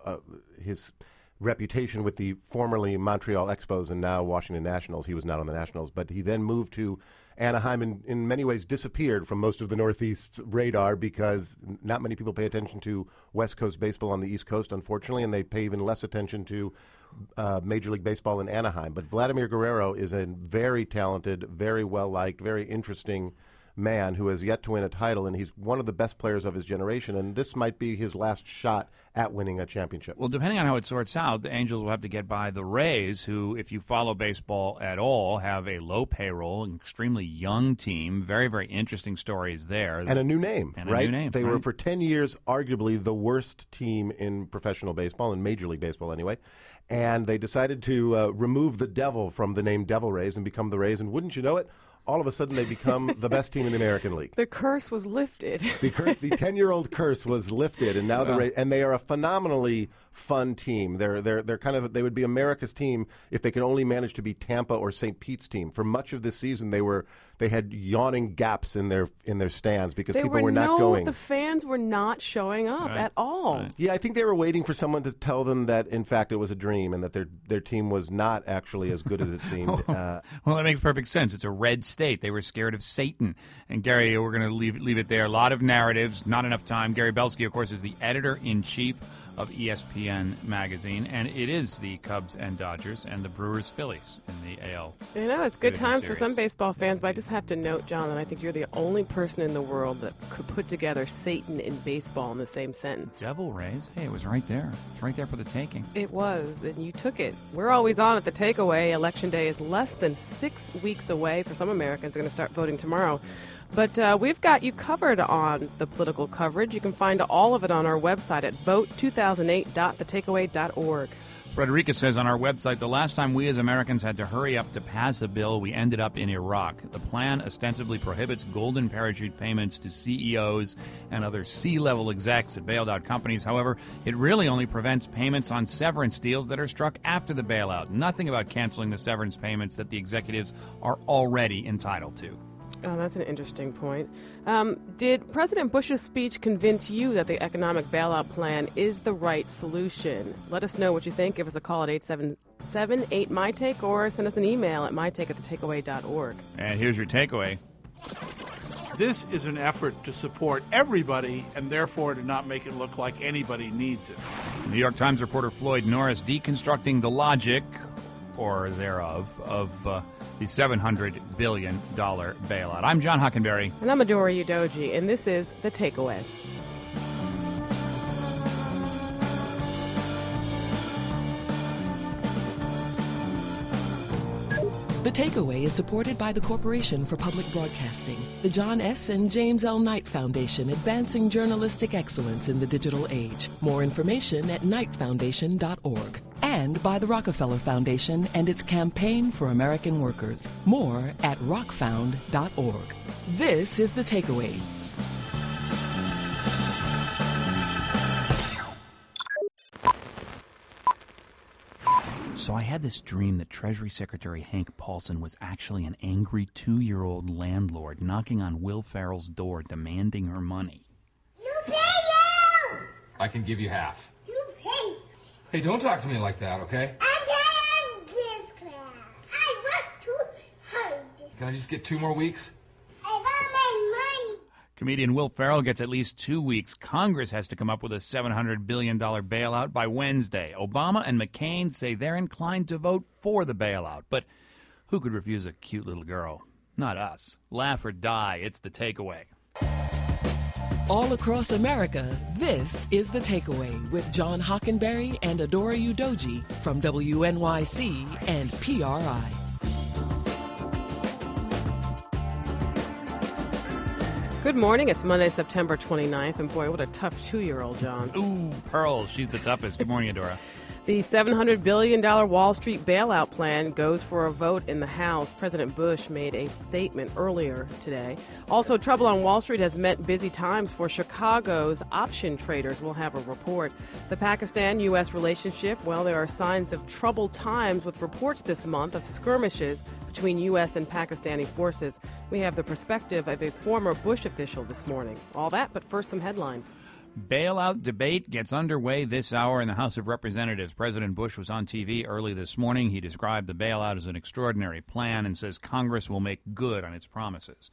reputation with the formerly Montreal Expos and now Washington Nationals. He was not on the Nationals, but he then moved to Anaheim and in many ways disappeared from most of the Northeast's radar because not many people pay attention to West Coast baseball on the East Coast, unfortunately, and they pay even less attention to Major League Baseball in Anaheim. But Vladimir Guerrero is a very talented, very well-liked, very interesting man who has yet to win a title, and he's one of the best players of his generation, and this might be his last shot at winning a championship. Well, depending on how it sorts out, the Angels will have to get by the Rays, who, if you follow baseball at all, have a low payroll, an extremely young team, very, very interesting stories there. And a new name, right? They right? were, for 10 years, arguably the worst team in professional baseball, in Major League Baseball anyway, and they decided to remove the devil from the name Devil Rays and become the Rays, and wouldn't you know it, all of a sudden they become the best team in the American League. The curse was lifted. The 10-year-old curse was lifted, and now and they are a phenomenally fun team. They're kind of, they would be America's team if they could only manage to be Tampa or St. Pete's team. For much of this season, they had yawning gaps in their stands because people were not going. The fans were not showing up at all. Right. Yeah, I think they were waiting for someone to tell them that in fact it was a dream and that their team was not actually as good as it seemed. Well, that makes perfect sense. It's a red state. They were scared of Satan. And Gary, we're going to leave it there. A lot of narratives, not enough time. Gary Belsky, of course, is the editor-in-chief of ESPN magazine, and it is the Cubs and Dodgers and the Brewers Phillies in the AL. You know, it's good times series for some baseball fans, but I just have to note, John, that I think you're the only person in the world that could put together Satan and baseball in the same sentence. Devil Rays? Hey, it was right there. It's right there for the taking. It was, and you took it. We're always on at the takeaway. Election Day is less than 6 weeks away. For some Americans, they're going to start voting tomorrow. But we've got you covered on the political coverage. You can find all of it on our website at vote2008.thetakeaway.org. Frederica says on our website, the last time we as Americans had to hurry up to pass a bill, we ended up in Iraq. The plan ostensibly prohibits golden parachute payments to CEOs and other C-level execs at bailed out companies. However, it really only prevents payments on severance deals that are struck after the bailout. Nothing about canceling the severance payments that the executives are already entitled to. Oh, that's an interesting point. Did President Bush's speech convince you that the economic bailout plan is the right solution? Let us know what you think. Give us a call at 877-8-MY-TAKE or send us an email at mytake@thetakeaway.org. And here's your takeaway. This is an effort to support everybody and therefore to not make it look like anybody needs it. New York Times reporter Floyd Norris deconstructing the logic, or thereof, of the $700 billion bailout. I'm John Hockenberry. And I'm Adora Udoji, and this is The Takeaway. The Takeaway is supported by the Corporation for Public Broadcasting, the John S. and James L. Knight Foundation, advancing journalistic excellence in the digital age. More information at knightfoundation.org. And by the Rockefeller Foundation and its Campaign for American Workers. More at rockfound.org. This is The Takeaway. So I had this dream that Treasury Secretary Hank Paulson was actually an angry 2-year-old landlord knocking on Will Ferrell's door demanding her money. You pay you! I can give you half. You pay. Hey, don't talk to me like that, okay? I am this crap. I work too hard. Can I just get 2 more weeks? I want my money. Comedian Will Ferrell gets at least 2 weeks. Congress has to come up with a $700 billion bailout by Wednesday. Obama and McCain say they're inclined to vote for the bailout. But who could refuse a cute little girl? Not us. Laugh or die. It's The Takeaway. All across America, this is The Takeaway with John Hockenberry and Adora Udoji from WNYC and PRI. Good morning. It's Monday, September 29th, and boy, what a tough 2-year-old, John. Ooh, Pearl, she's the toughest. Good morning, Adora. The $700 billion Wall Street bailout plan goes for a vote in the House. President Bush made a statement earlier today. Also, trouble on Wall Street has meant busy times for Chicago's option traders. We'll have a report. The Pakistan-U.S. relationship, well, there are signs of troubled times with reports this month of skirmishes between U.S. and Pakistani forces. We have the perspective of a former Bush official this morning. All that, but first some headlines. Bailout debate gets underway this hour in the House of Representatives. President Bush was on TV early this morning. He described the bailout as an extraordinary plan and says Congress will make good on its promises.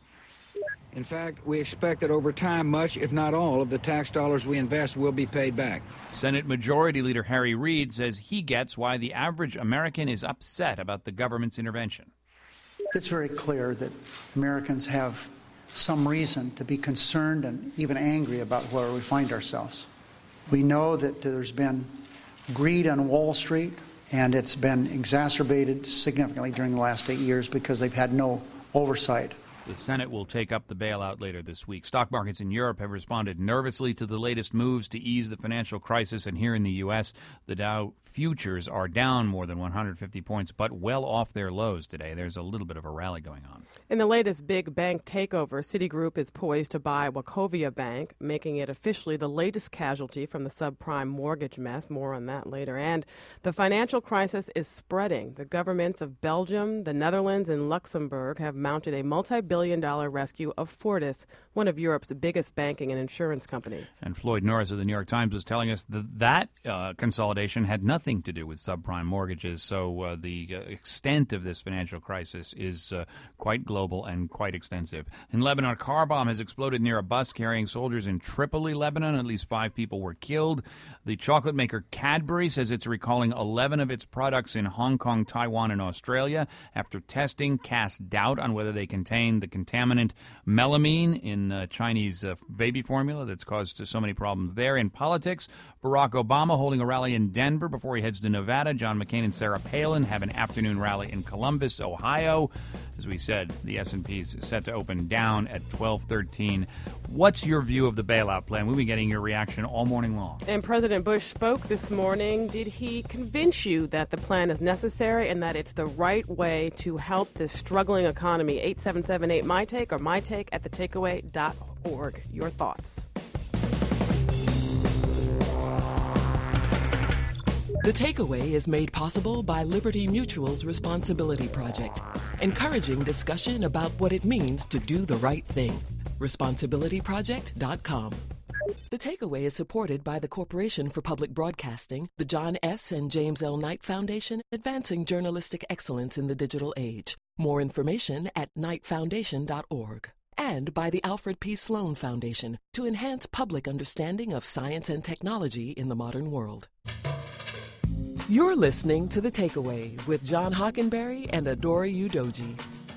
In fact, we expect that over time, much, if not all, of the tax dollars we invest will be paid back. Senate Majority Leader Harry Reid says he gets why the average American is upset about the government's intervention. It's very clear that Americans have some reason to be concerned and even angry about where we find ourselves. We know that there's been greed on Wall Street, and it's been exacerbated significantly during the last 8 years because they've had no oversight. The Senate will take up the bailout later this week. Stock markets in Europe have responded nervously to the latest moves to ease the financial crisis, and here in the U.S., the Dow futures are down more than 150 points, but well off their lows today. There's a little bit of a rally going on. In the latest big bank takeover, Citigroup is poised to buy Wachovia Bank, making it officially the latest casualty from the subprime mortgage mess. More on that later. And the financial crisis is spreading. The governments of Belgium, the Netherlands, and Luxembourg have mounted a multi-billion-dollar rescue of Fortis, one of Europe's biggest banking and insurance companies. And Floyd Norris of the New York Times was telling us that consolidation had nothing to do with subprime mortgages. So the extent of this financial crisis is quite global and quite extensive. In Lebanon, a car bomb has exploded near a bus carrying soldiers in Tripoli, Lebanon. At least 5 people were killed. The chocolate maker Cadbury says it's recalling 11 of its products in Hong Kong, Taiwan, and Australia after testing cast doubt on whether they contain the contaminant melamine in Chinese baby formula that's caused so many problems there. In politics, Barack Obama holding a rally in Denver before he heads to Nevada. John McCain and Sarah Palin have an afternoon rally in Columbus, Ohio. As we said, the S&P's set to open down at 1213. What's your view of the bailout plan? We'll be getting your reaction all morning long. And President Bush spoke this morning. Did he convince you that the plan is necessary and that it's the right way to help this struggling economy? 8778-MY-TAKE or MyTake at thetakeaway.org. Your thoughts. The Takeaway is made possible by Liberty Mutual's Responsibility Project, encouraging discussion about what it means to do the right thing. ResponsibilityProject.com. The Takeaway is supported by the Corporation for Public Broadcasting, the John S. and James L. Knight Foundation, advancing journalistic excellence in the digital age. More information at knightfoundation.org. And by the Alfred P. Sloan Foundation, to enhance public understanding of science and technology in the modern world. You're listening to The Takeaway with John Hockenberry and Adora Udoji.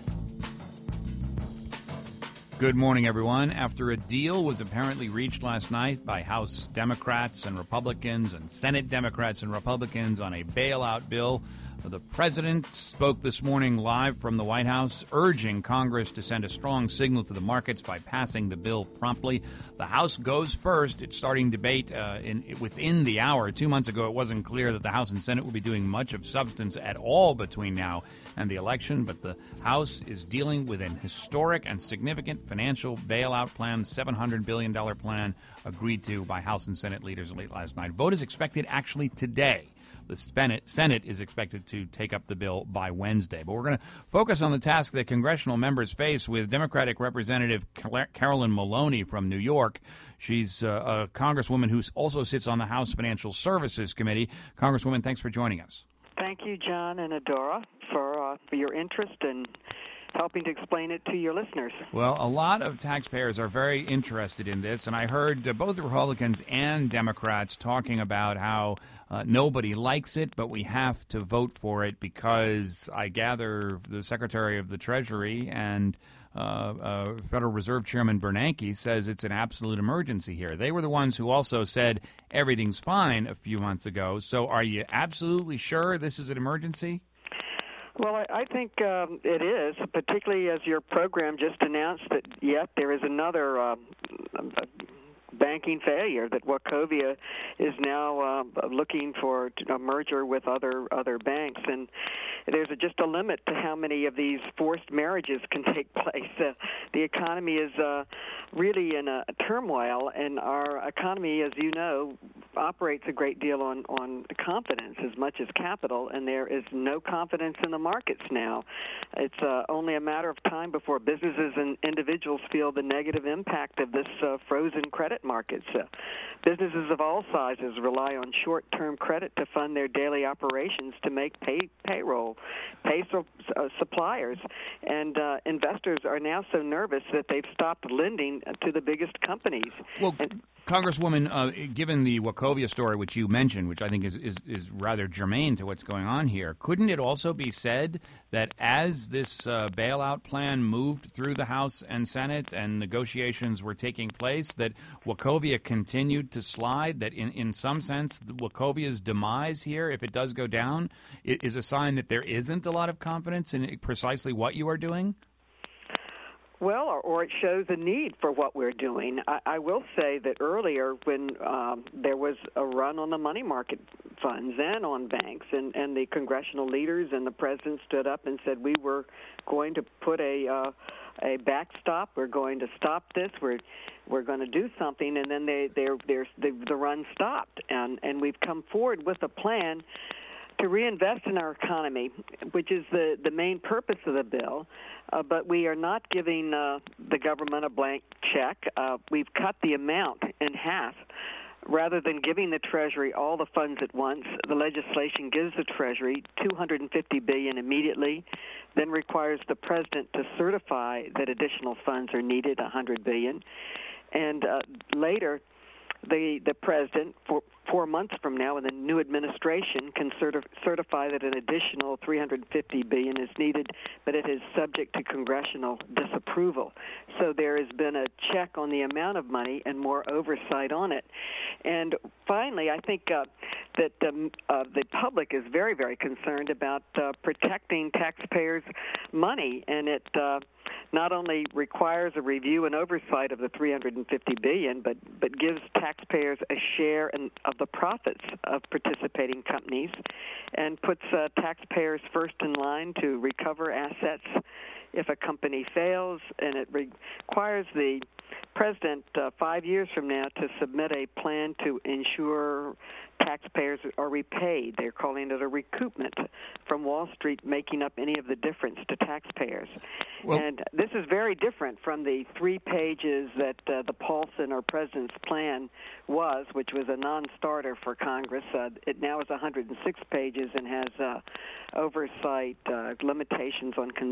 Good morning, everyone. After a deal was apparently reached last night by House Democrats and Republicans and Senate Democrats and Republicans on a bailout bill, the president spoke this morning live from the White House, urging Congress to send a strong signal to the markets by passing the bill promptly. The House goes first. It's starting debate within the hour. 2 months ago, it wasn't clear that the House and Senate would be doing much of substance at all between now and the election, but the House is dealing with an historic and significant financial bailout plan, $700 billion plan agreed to by House and Senate leaders late last night. Vote is expected actually today. The Senate is expected to take up the bill by Wednesday. But we're going to focus on the task that congressional members face with Democratic Representative Carolyn Maloney from New York. She's a congresswoman who also sits on the House Financial Services Committee. Congresswoman, thanks for joining us. Thank you, John and Adora, for your interest in helping to explain it to your listeners. Well, a lot of taxpayers are very interested in this, and I heard both Republicans and Democrats talking about how nobody likes it, but we have to vote for it because I gather the Secretary of the Treasury and Federal Reserve Chairman Bernanke says it's an absolute emergency here. They were the ones who also said everything's fine a few months ago. So are you absolutely sure this is an emergency? Well, I think it is, particularly as your program just announced that, yet there is another banking failure, that Wachovia is now looking for a merger with other banks, and there's just a limit to how many of these forced marriages can take place. The economy is really in a turmoil, and our economy, as you know, operates a great deal on confidence as much as capital, and there is no confidence in the markets now. It's only a matter of time before businesses and individuals feel the negative impact of this frozen credit markets. Businesses of all sizes rely on short-term credit to fund their daily operations, to make payroll, pay suppliers, and investors are now so nervous that they've stopped lending to the biggest companies. Well, Congresswoman, given the Wachovia story, which you mentioned, which I think is rather germane to what's going on here, couldn't it also be said that as this bailout plan moved through the House and Senate and negotiations were taking place, that Wachovia continued to slide, that in some sense Wachovia's demise here, if it does go down, is a sign that there isn't a lot of confidence in precisely what you are doing? Well, or it shows a need for what we're doing. I will say that earlier when there was a run on the money market funds and on banks, and the congressional leaders and the president stood up and said we were going to put a backstop, we're going to stop this, we're going to do something, and then the run stopped, and we've come forward with a plan to reinvest in our economy, which is the main purpose of the bill, but we are not giving the government a blank check. We've cut the amount in half. Rather than giving the Treasury all the funds at once, the legislation gives the Treasury $250 billion immediately, then requires the President to certify that additional funds are needed, $100 billion, and later the President, 4 months from now, in the new administration, can certify that an additional $350 billion is needed, but it is subject to congressional disapproval. So there has been a check on the amount of money and more oversight on it. And finally, I think that the public is very, very concerned about protecting taxpayers' money, and it not only requires a review and oversight of the $350 billion, but gives taxpayers a share of the profits of participating companies, and puts taxpayers first in line to recover assets if a company fails, and it requires the President 5 years from now to submit a plan to ensure taxpayers are repaid. They're calling it a recoupment from Wall Street, making up any of the difference to taxpayers. Well, and this is very different from the 3 pages that the Paulson or President's plan was, which was a non-starter for Congress. It now is 106 pages and has oversight, limitations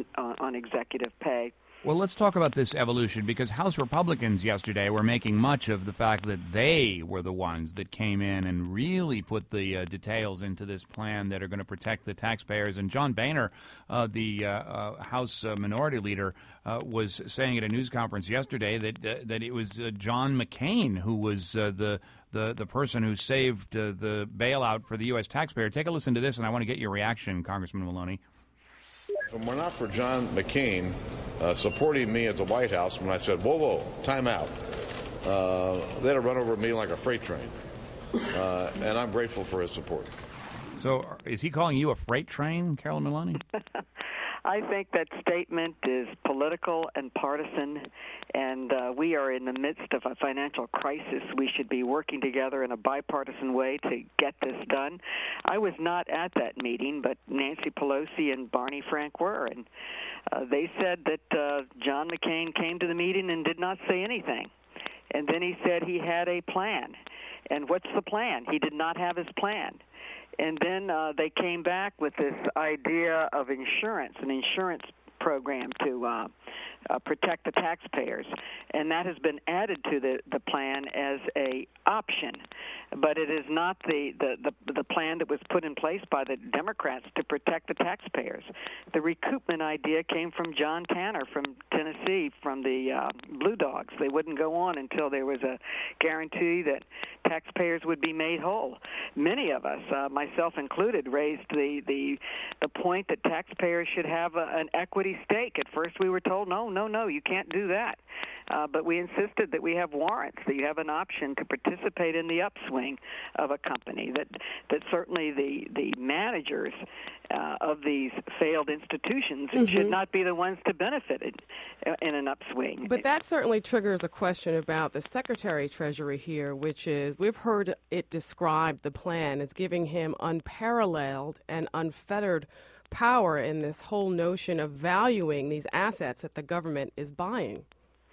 on executive pay. Well, let's talk about this evolution, because House Republicans yesterday were making much of the fact that they were the ones that came in and really put the details into this plan that are going to protect the taxpayers. And John Boehner, the House Minority Leader, was saying at a news conference yesterday that it was John McCain who was the person who saved the bailout for the U.S. taxpayer. Take a listen to this, and I want to get your reaction, Congressman Maloney. If we're not for John McCain supporting me at the White House when I said, whoa, time out, they'd have run over me like a freight train. And I'm grateful for his support. So is he calling you a freight train, Carolyn Maloney? I think that statement is political and partisan, and we are in the midst of a financial crisis. We should be working together in a bipartisan way to get this done. I was not at that meeting, but Nancy Pelosi and Barney Frank were, and they said that John McCain came to the meeting and did not say anything. And then he said he had a plan. And what's the plan? He did not have his plan. And then they came back with this idea of insurance, an insurance program to protect the taxpayers, and that has been added to the plan as a option. But it is not the plan that was put in place by the Democrats to protect the taxpayers. The recoupment idea came from John Tanner from Tennessee, from the Blue Dogs. They wouldn't go on until there was a guarantee that taxpayers would be made whole. Many of us, myself included, raised the point that taxpayers should have an equity stake. At first we were told, no, you can't do that. But we insisted that we have warrants, that you have an option to participate in the upswing of a company, that certainly the managers of these failed institutions should not be the ones to benefit in an upswing. But that certainly triggers a question about the Secretary of Treasury here, which is we've heard it described, the plan, as giving him unparalleled and unfettered power in this whole notion of valuing these assets that the government is buying.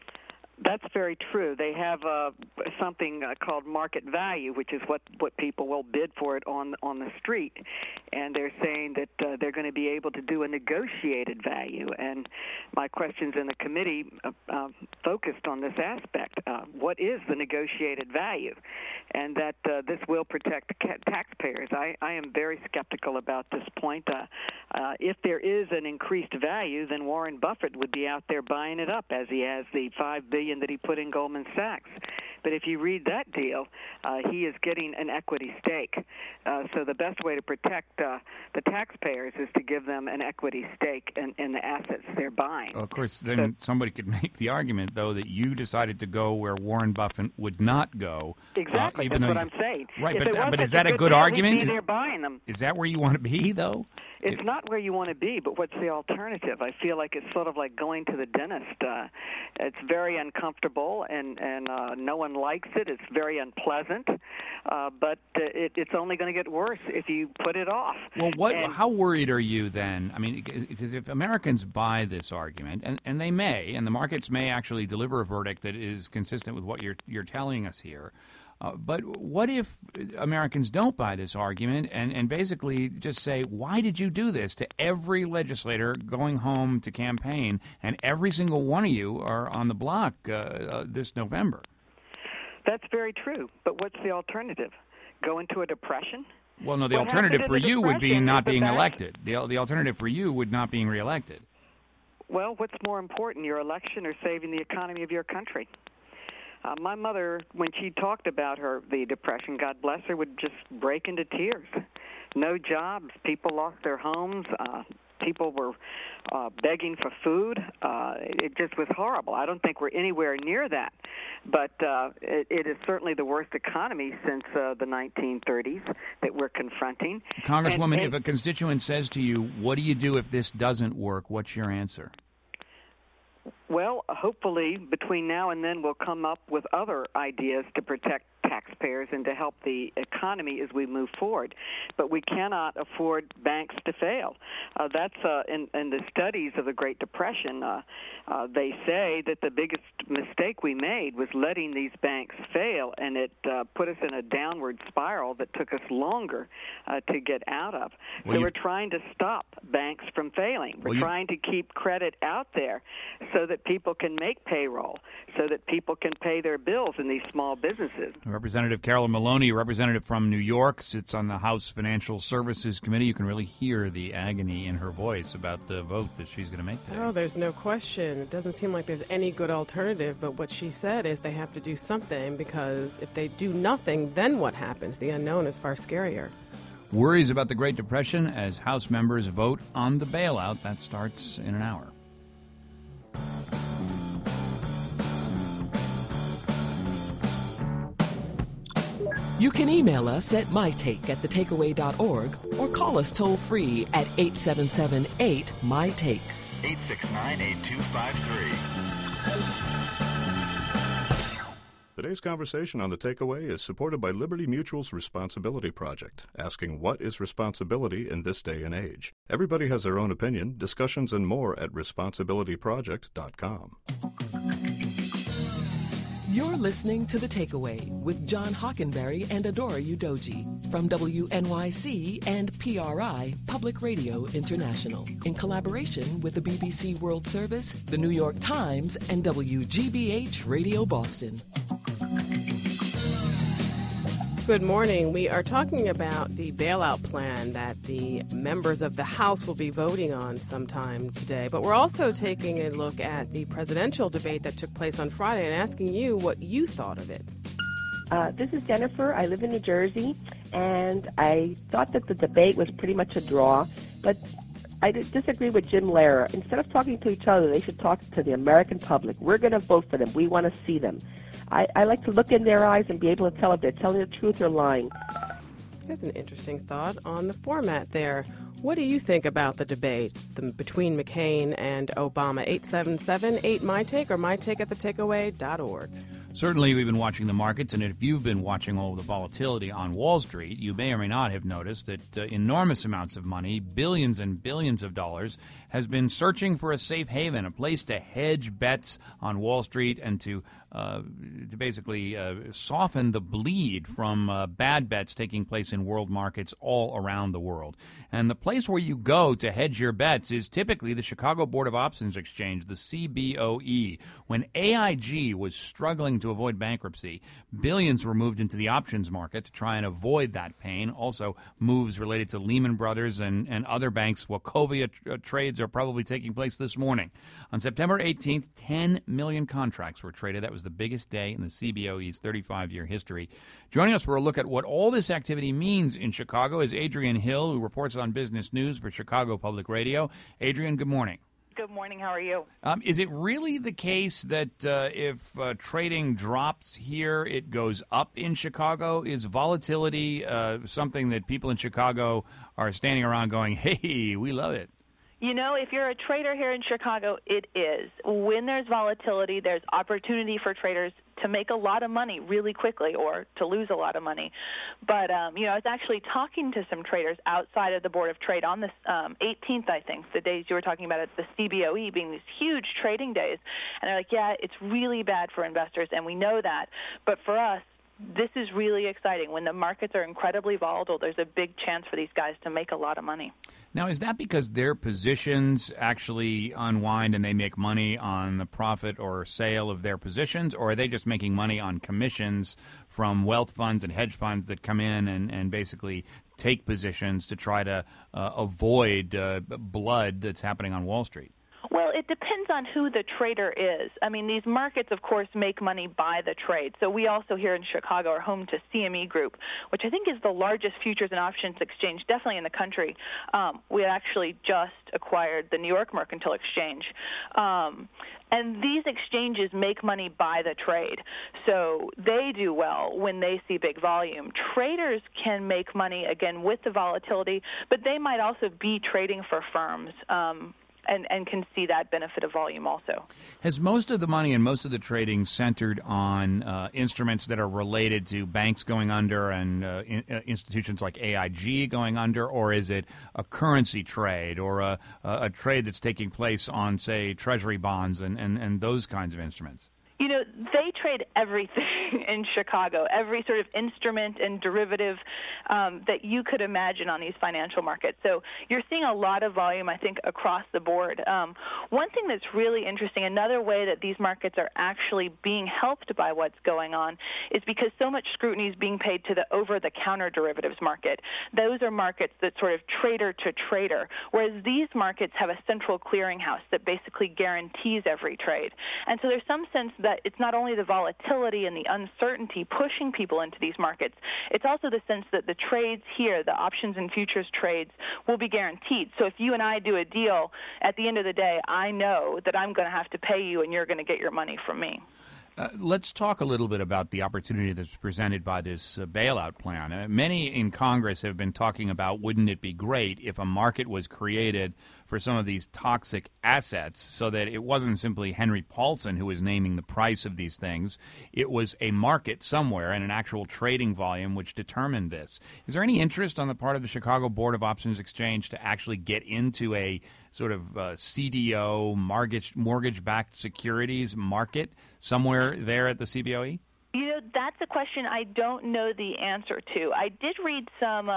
That's very true. They have something called market value, which is what people will bid for it on the street. And they're saying that they're going to be able to do a negotiated value. And my questions in the committee focused on this aspect. What is the negotiated value? And that this will protect taxpayers. I am very skeptical about this point. If there is an increased value, then Warren Buffett would be out there buying it up, as he has the $5 billion that he put in Goldman Sachs. But if you read that deal, he is getting an equity stake. So the best way to protect the taxpayers is to give them an equity stake in the assets they're buying. Well, of course, then somebody could make the argument, though, that you decided to go where Warren Buffett would not go. Exactly, that's what I'm saying. Right, but is that a good argument? They're buying them. Is that where you want to be, though? It's not where you want to be, but what's the alternative? I feel like it's sort of like going to the dentist. It's very uncomfortable, and no one likes it. It's very unpleasant, but it's only going to get worse if you put it off. Well, how worried are you then? I mean, because if Americans buy this argument, and they may, and the markets may actually deliver a verdict that is consistent with what you're telling us here, but what if Americans don't buy this argument and basically just say, why did you do this to every legislator going home to campaign, and every single one of you are on the block this November? That's very true, but what's the alternative? Go into a depression? Well, no, the alternative for you would be not being elected. The alternative for you would not being reelected. Well, what's more important, your election or saving the economy of your country? My mother, when she talked about the depression, God bless her, would just break into tears. No jobs, people lost their homes, people were begging for food. It just was horrible. I don't think we're anywhere near that. But it is certainly the worst economy since the 1930s that we're confronting. Congresswoman, if a constituent says to you, what do you do if this doesn't work, what's your answer? Well, hopefully between now and then we'll come up with other ideas to protect taxpayers and to help the economy as we move forward. But we cannot afford banks to fail. That's in the studies of the Great Depression, they say that the biggest mistake we made was letting these banks fail, and it put us in a downward spiral that took us longer to get out of. So we're trying to stop banks from failing. We're trying to keep credit out there so that people can make payroll, so that people can pay their bills in these small businesses. Representative Carolyn Maloney, representative from New York, sits on the House Financial Services Committee. You can really hear the agony in her voice about the vote that she's going to make today. Oh, there's no question. It doesn't seem like there's any good alternative, but what she said is they have to do something, because if they do nothing, then what happens? The unknown is far scarier. Worries about the Great Depression as House members vote on the bailout. That starts in an hour. You can email us at mytake@thetakeaway.org or call us toll-free at 877-8-MY-TAKE. 869-8253. Today's conversation on The Takeaway is supported by Liberty Mutual's Responsibility Project, asking what is responsibility in this day and age. Everybody has their own opinion. Discussions and more at responsibilityproject.com. You're listening to The Takeaway with John Hockenberry and Adora Udoji from WNYC and PRI, Public Radio International, in collaboration with the BBC World Service, the New York Times, and WGBH Radio Boston. Good morning. We are talking about the bailout plan that the members of the House will be voting on sometime today. But we're also taking a look at the presidential debate that took place on Friday and asking you what you thought of it. This is Jennifer. I live in New Jersey, and I thought that the debate was pretty much a draw. But I disagree with Jim Lehrer. Instead of talking to each other, they should talk to the American public. We're going to vote for them. We want to see them. I like to look in their eyes and be able to tell if they're telling the truth or lying. Here's an interesting thought on the format there. What do you think about the debate between McCain and Obama? 877-8MyTake or mytake@thetakeaway.org. Certainly, we've been watching the markets, and if you've been watching all of the volatility on Wall Street, you may or may not have noticed that enormous amounts of money, billions and billions of dollars, has been searching for a safe haven, a place to hedge bets on Wall Street and to basically soften the bleed from bad bets taking place in world markets all around the world. And the place where you go to hedge your bets is typically the Chicago Board of Options Exchange, the CBOE. When AIG was struggling to avoid bankruptcy, billions were moved into the options market to try and avoid that pain. Also, moves related to Lehman Brothers and other banks. Wachovia trades are probably taking place this morning. On September 18th, 10 million contracts were traded. That was the biggest day in the CBOE's 35-year history. Joining us for a look at what all this activity means in Chicago is Adrienne Hill, who reports on business news for Chicago Public Radio. Adrienne, good morning. Good morning. How are you? Is it really the case that if trading drops here, it goes up in Chicago? Is volatility something that people in Chicago are standing around going, hey, we love it? You know, if you're a trader here in Chicago, it is. When there's volatility, there's opportunity for traders to make a lot of money really quickly or to lose a lot of money. But, I was actually talking to some traders outside of the Board of Trade on this 18th, I think, the days you were talking about it, the CBOE being these huge trading days. And they're like, yeah, it's really bad for investors, and we know that. But for us, this is really exciting. When the markets are incredibly volatile, there's a big chance for these guys to make a lot of money. Now, is that because their positions actually unwind and they make money on the profit or sale of their positions, or are they just making money on commissions from wealth funds and hedge funds that come in and basically take positions to try to avoid blood that's happening on Wall Street? Well, it depends on who the trader is. I mean, these markets, of course, make money by the trade. So we also here in Chicago are home to CME Group, which I think is the largest futures and options exchange definitely in the country. We actually just acquired the New York Mercantile Exchange. And these exchanges make money by the trade. So they do well when they see big volume. Traders can make money, again, with the volatility, but they might also be trading for firms. And can see that benefit of volume also. Has most of the money and most of the trading centered on instruments that are related to banks going under and institutions like AIG going under, or is it a currency trade or a trade that's taking place on, say, Treasury bonds and those kinds of instruments? You know, they trade everything in Chicago, every sort of instrument and derivative that you could imagine on these financial markets. So you're seeing a lot of volume, I think, across the board. One thing that's really interesting, another way that these markets are actually being helped by what's going on is because so much scrutiny is being paid to the over-the-counter derivatives market. Those are markets that sort of trader to trader, whereas these markets have a central clearinghouse that basically guarantees every trade. And so there's some sense that it's not only the volatility and the uncertainty pushing people into these markets, it's also the sense that the trades here, the options and futures trades, will be guaranteed. So if you and I do a deal, at the end of the day, I know that I'm going to have to pay you and you're going to get your money from me. Let's talk a little bit about the opportunity that's presented by this bailout plan. Many in Congress have been talking about, wouldn't it be great if a market was created for some of these toxic assets so that it wasn't simply Henry Paulson who was naming the price of these things. It was a market somewhere and an actual trading volume which determined this. Is there any interest on the part of the Chicago Board of Options Exchange to actually get into a sort of CDO, mortgage-backed securities market somewhere there at the CBOE? You know, that's a question I don't know the answer to. I did read some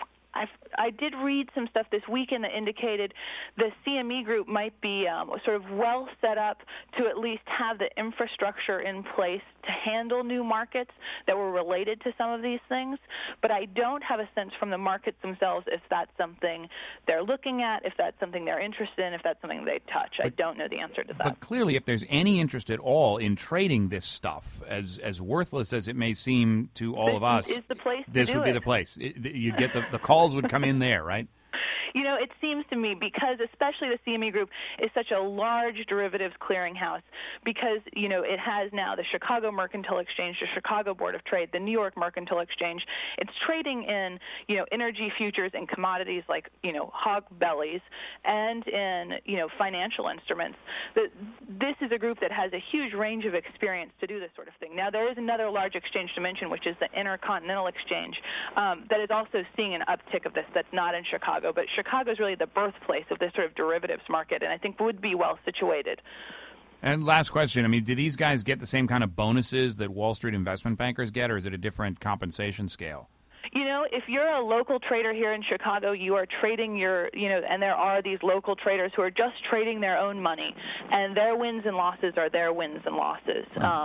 I did read some stuff this weekend that indicated the CME Group might be sort of well set up to at least have the infrastructure in place to handle new markets that were related to some of these things. But I don't have a sense from the markets themselves if that's something they're looking at, if that's something they're interested in, if that's something they touch. I don't know the answer to that. But clearly, if there's any interest at all in trading this stuff, as worthless as it may seem to all of us, this is the place to this do would be it. the place. You'd get the calls would come in there, right? You know, it seems to me, because especially the CME Group is such a large derivatives clearinghouse, because, you know, it has now the Chicago Mercantile Exchange, the Chicago Board of Trade, the New York Mercantile Exchange. It's trading in, you know, energy futures and commodities like, you know, hog bellies and in, you know, financial instruments. This is a group that has a huge range of experience to do this sort of thing. Now, there is another large exchange to mention, which is the Intercontinental Exchange, that is also seeing an uptick of this that's not in Chicago, but Chicago is really the birthplace of this sort of derivatives market, and I think would be well situated. And last question, I mean, do these guys get the same kind of bonuses that Wall Street investment bankers get, or is it a different compensation scale? You know, if you're a local trader here in Chicago, you are trading your, you know, and there are these local traders who are just trading their own money, and their wins and losses are their wins and losses.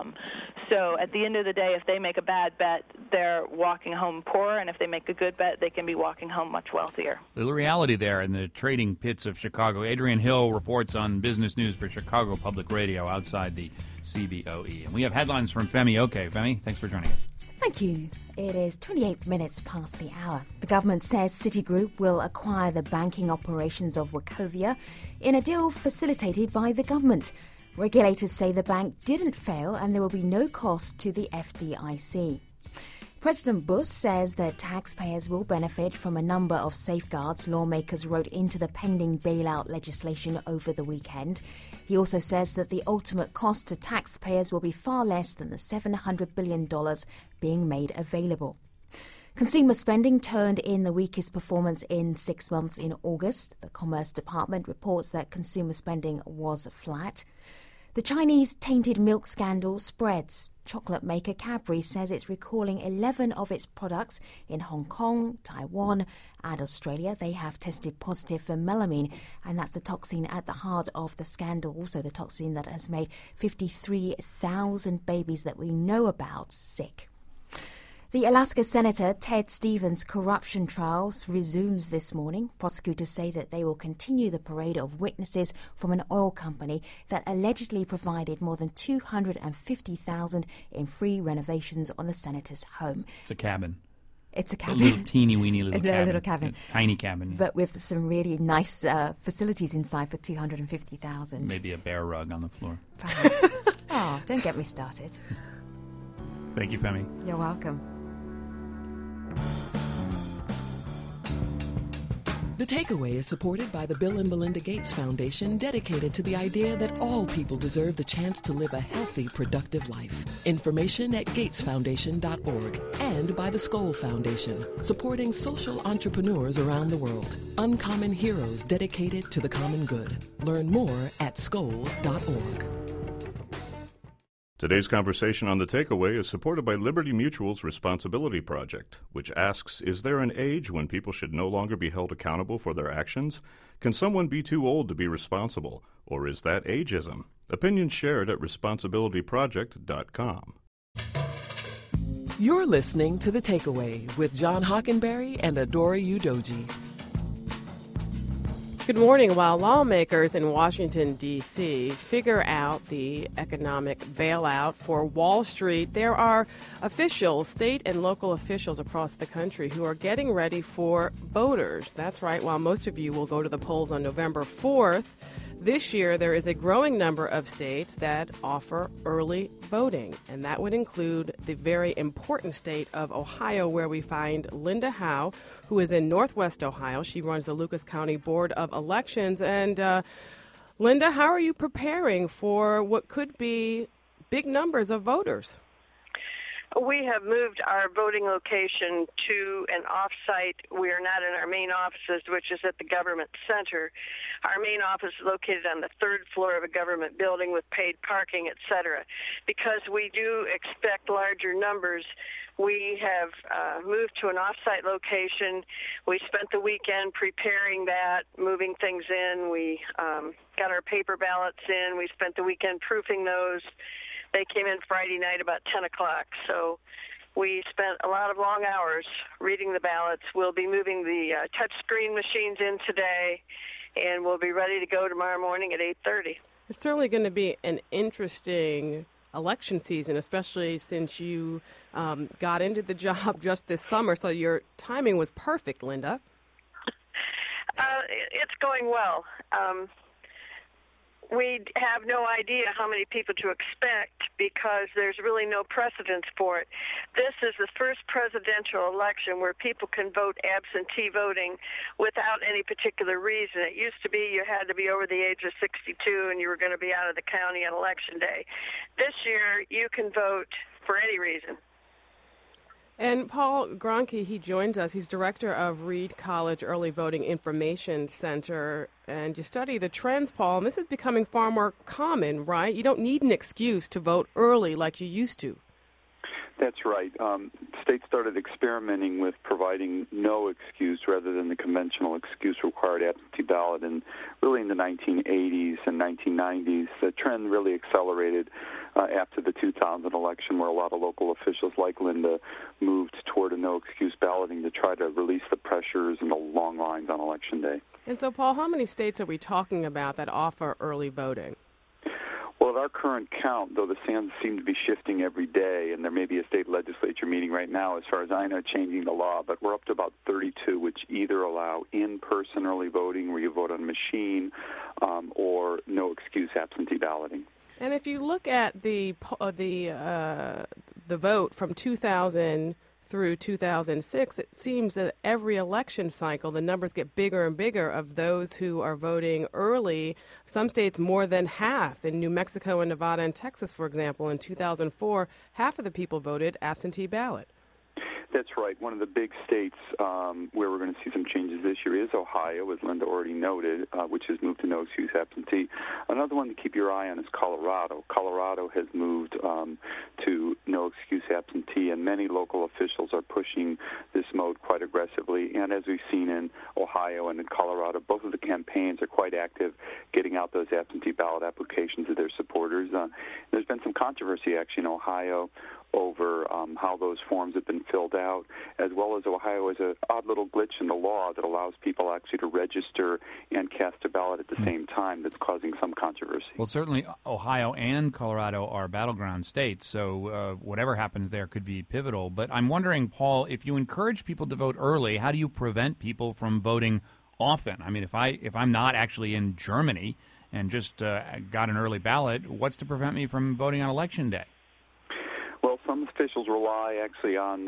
So at the end of the day, if they make a bad bet, they're walking home poor, and if they make a good bet, they can be walking home much wealthier. The reality there in the trading pits of Chicago. Adrienne Hill reports on business news for Chicago Public Radio outside the CBOE. And we have headlines from Femi Oke. Femi, thanks for joining us. Thank you. It is 28 minutes past the hour. The government says Citigroup will acquire the banking operations of Wachovia in a deal facilitated by the government. Regulators say the bank didn't fail and there will be no cost to the FDIC. President Bush says that taxpayers will benefit from a number of safeguards lawmakers wrote into the pending bailout legislation over the weekend. He also says that the ultimate cost to taxpayers will be far less than the $700 billion being made available. Consumer spending turned in the weakest performance in 6 months in August. The Commerce Department reports that consumer spending was flat. The Chinese tainted milk scandal spreads. Chocolate maker Cadbury says it's recalling 11 of its products in Hong Kong, Taiwan and Australia. They have tested positive for melamine, and that's the toxin at the heart of the scandal. Also the toxin that has made 53,000 babies that we know about sick. The Alaska Senator Ted Stevens' corruption trials resumes this morning. Prosecutors say that they will continue the parade of witnesses from an oil company that allegedly provided more than $250,000 in free renovations on the senator's home. It's a cabin. It's a cabin. A little teeny-weeny little cabin. A little cabin. A tiny cabin. But with some really nice facilities inside for $250,000. Maybe a bear rug on the floor. Perhaps. Oh, don't get me started. Thank you, Femi. You're welcome. The Takeaway is supported by the Bill and Melinda Gates Foundation, dedicated to the idea that all people deserve the chance to live a healthy, productive life. Information at gatesfoundation.org. And by the Skoll Foundation, supporting social entrepreneurs around the world. Uncommon heroes dedicated to the common good. Learn more at skoll.org. Today's conversation on The Takeaway is supported by Liberty Mutual's Responsibility Project, which asks, is there an age when people should no longer be held accountable for their actions? Can someone be too old to be responsible? Or is that ageism? Opinions shared at responsibilityproject.com. You're listening to The Takeaway with John Hockenberry and Adora Udoji. Good morning. While lawmakers in Washington, D.C. figure out the economic bailout for Wall Street, there are officials, state and local officials across the country who are getting ready for voters. That's right. While most of you will go to the polls on November 4th, this year there is a growing number of states that offer early voting, and that would include the very important state of Ohio, where we find Linda Howe, who is in Northwest Ohio. She runs the Lucas County Board of Elections. And Linda, how are you preparing for what could be big numbers of voters? We have moved our voting location to an off-site. We are not in our main offices, which is at the government center. Our main office is located on the third floor of a government building with paid parking, et cetera. Because we do expect larger numbers, we have moved to an off-site location. We spent the weekend preparing that, moving things in. We got our paper ballots in. We spent the weekend proofing those. They came in Friday night about 10 o'clock. So we spent a lot of long hours reading the ballots. We'll be moving the touchscreen machines in today, and we'll be ready to go tomorrow morning at 8:30. It's certainly going to be an interesting election season, especially since you got into the job just this summer, so your timing was perfect, Linda. It's going well. We have no idea how many people to expect because there's really no precedence for it. This is the first presidential election where people can vote absentee voting without any particular reason. It used to be you had to be over the age of 62 and you were going to be out of the county on Election Day. This year, you can vote for any reason. And Paul Gronke, he joins us. He's director of Reed College Early Voting Information Center. And you study the trends, Paul, and this is becoming far more common, right? You don't need an excuse to vote early like you used to. That's right. States started experimenting with providing no excuse rather than the conventional excuse-required absentee ballot. And really in the 1980s and 1990s, the trend really accelerated after the 2000 election, where a lot of local officials like Linda moved toward a no-excuse balloting to try to release the pressures and the long lines on Election Day. And so, Paul, how many states are we talking about that offer early voting? Well, at our current count, though the sands seem to be shifting every day, and there may be a state legislature meeting right now, as far as I know, changing the law, but we're up to about 32, which either allow in-person early voting, where you vote on a machine, or no-excuse absentee balloting. And if you look at the vote from 2000 through 2006, it seems that every election cycle, the numbers get bigger and bigger of those who are voting early. Some states more than half. In New Mexico and Nevada and Texas, for example, in 2004, half of the people voted absentee ballot. That's right. One of the big states where we're going to see some changes this year is Ohio, as Linda already noted, which has moved to no-excuse absentee. Another one to keep your eye on is Colorado. Colorado has moved to no-excuse absentee, and many local officials are pushing this mode quite aggressively. And as we've seen in Ohio and in Colorado, both of the campaigns are quite active getting out those absentee ballot applications to their supporters. There's been some controversy, actually, in Ohio over how those forms have been filled out, as well as Ohio has an odd little glitch in the law that allows people actually to register and cast a ballot at the same time that's causing some controversy. Well, certainly Ohio and Colorado are battleground states, so whatever happens there could be pivotal. But I'm wondering, Paul, if you encourage people to vote early, how do you prevent people from voting often? I mean, if I'm not actually in Germany and just got an early ballot, what's to prevent me from voting on Election Day? Well, some officials rely actually on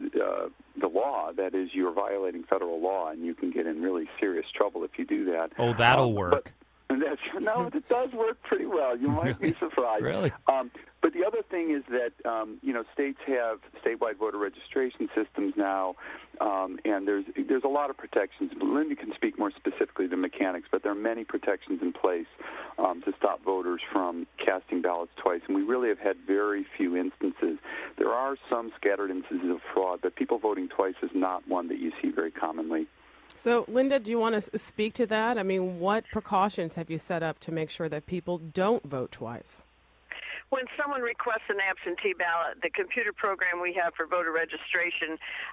the law. That is, you're violating federal law, and you can get in really serious trouble if you do that. Oh, that'll work. No, it does work pretty well. You might be surprised. Really? But the other thing is that, states have statewide voter registration systems now, and there's a lot of protections. Linda can speak more specifically to mechanics, but there are many protections in place to stop voters from casting ballots twice, and we really have had very few instances. There are some scattered instances of fraud, but people voting twice is not one that you see very commonly. So, Linda, do you want to speak to that? I mean, what precautions have you set up to make sure that people don't vote twice? When someone requests an absentee ballot, the computer program we have for voter registration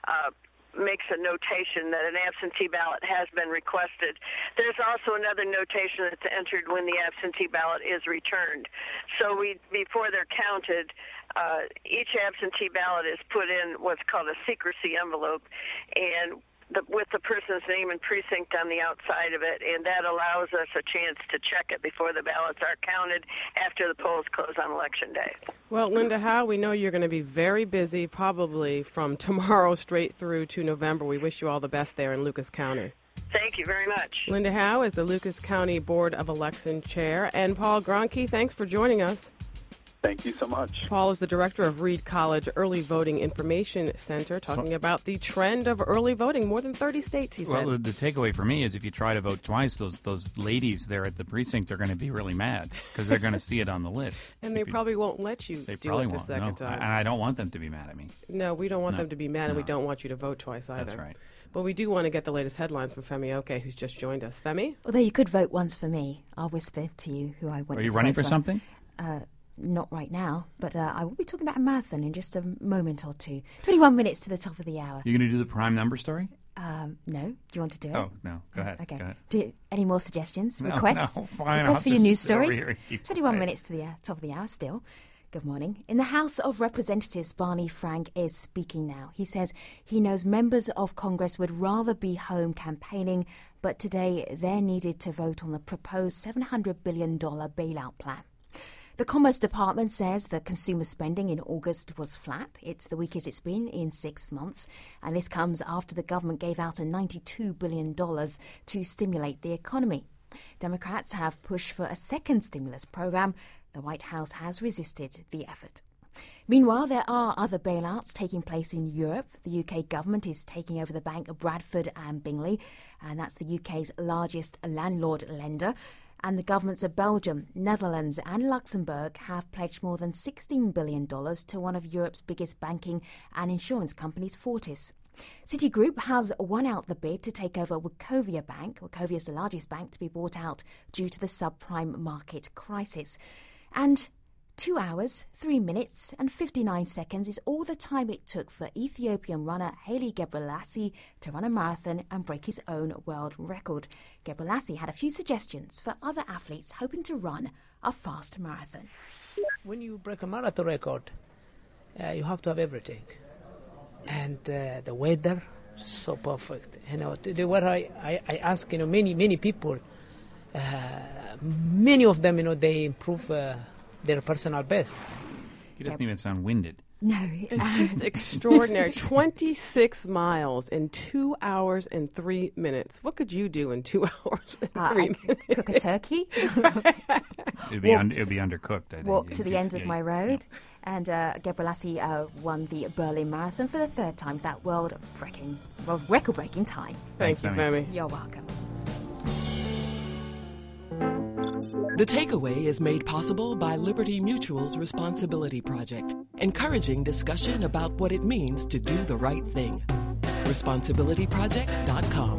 makes a notation that an absentee ballot has been requested. There's also another notation that's entered when the absentee ballot is returned. So before they're counted, each absentee ballot is put in what's called a secrecy envelope, and with the person's name and precinct on the outside of it, and that allows us a chance to check it before the ballots are counted after the polls close on Election Day. Well, Linda Howe, we know you're going to be very busy probably from tomorrow straight through to November. We wish you all the best there in Lucas County. Thank you very much. Linda Howe is the Lucas County Board of Election Chair. And Paul Gronke, thanks for joining us. Thank you so much. Paul is the director of Reed College Early Voting Information Center, talking about the trend of early voting. More than 30 states, he said. Well, the takeaway for me is if you try to vote twice, those ladies there at the precinct are going to be really mad because they're going to see it on the list. And they probably won't let you do it the second time. And I don't want them to be mad at me. No, we don't want them to be mad, and we don't want you to vote twice either. That's right. But we do want to get the latest headlines from Femi Oke, who's just joined us. Femi? Although you could vote once for me, I'll whisper to you who I want. Are you running for something? Not right now, but I will be talking about a marathon in just a moment or two. 21 minutes to the top of the hour. You're going to do the prime number story? No. Do you want to do it? Oh, no. Go ahead. Okay. Go ahead. Any more suggestions? No, Requests? no, fine. Requests for your news stories? 21 minutes to the top of the hour still. Good morning. In the House of Representatives, Barney Frank is speaking now. He says he knows members of Congress would rather be home campaigning, but today they're needed to vote on the proposed $700 billion bailout plan. The Commerce Department says that consumer spending in August was flat. It's the weakest it's been in 6 months. And this comes after the government gave out a $92 billion to stimulate the economy. Democrats have pushed for a second stimulus program. The White House has resisted the effort. Meanwhile, there are other bailouts taking place in Europe. The UK government is taking over the bank of Bradford and Bingley, and that's the UK's largest landlord lender. And the governments of Belgium, Netherlands and Luxembourg have pledged more than $16 billion to one of Europe's biggest banking and insurance companies, Fortis. Citigroup has won out the bid to take over Wachovia Bank. Wachovia is the largest bank to be bought out due to the subprime market crisis. And 2 hours, 3 minutes and 59 seconds is all the time it took for Ethiopian runner Haile Gebrselassie to run a marathon and break his own world record. Gebrselassie had a few suggestions for other athletes hoping to run a fast marathon. When you break a marathon record, you have to have everything. And the weather, so perfect. What I ask, many people, many of them, they improve their personal best. He doesn't even sound winded. No. It's just extraordinary. 26 miles in 2 hours and 3 minutes. What could you do in 2 hours and 3 minutes? Cook a turkey. It'd be undercooked, I think. Walk to the end of my road. Yeah. And Gebrselassie won the Berlin Marathon for the third time, that record-breaking time. Thank you, Femi. You're welcome. The Takeaway is made possible by Liberty Mutual's Responsibility Project, encouraging discussion about what it means to do the right thing. ResponsibilityProject.com.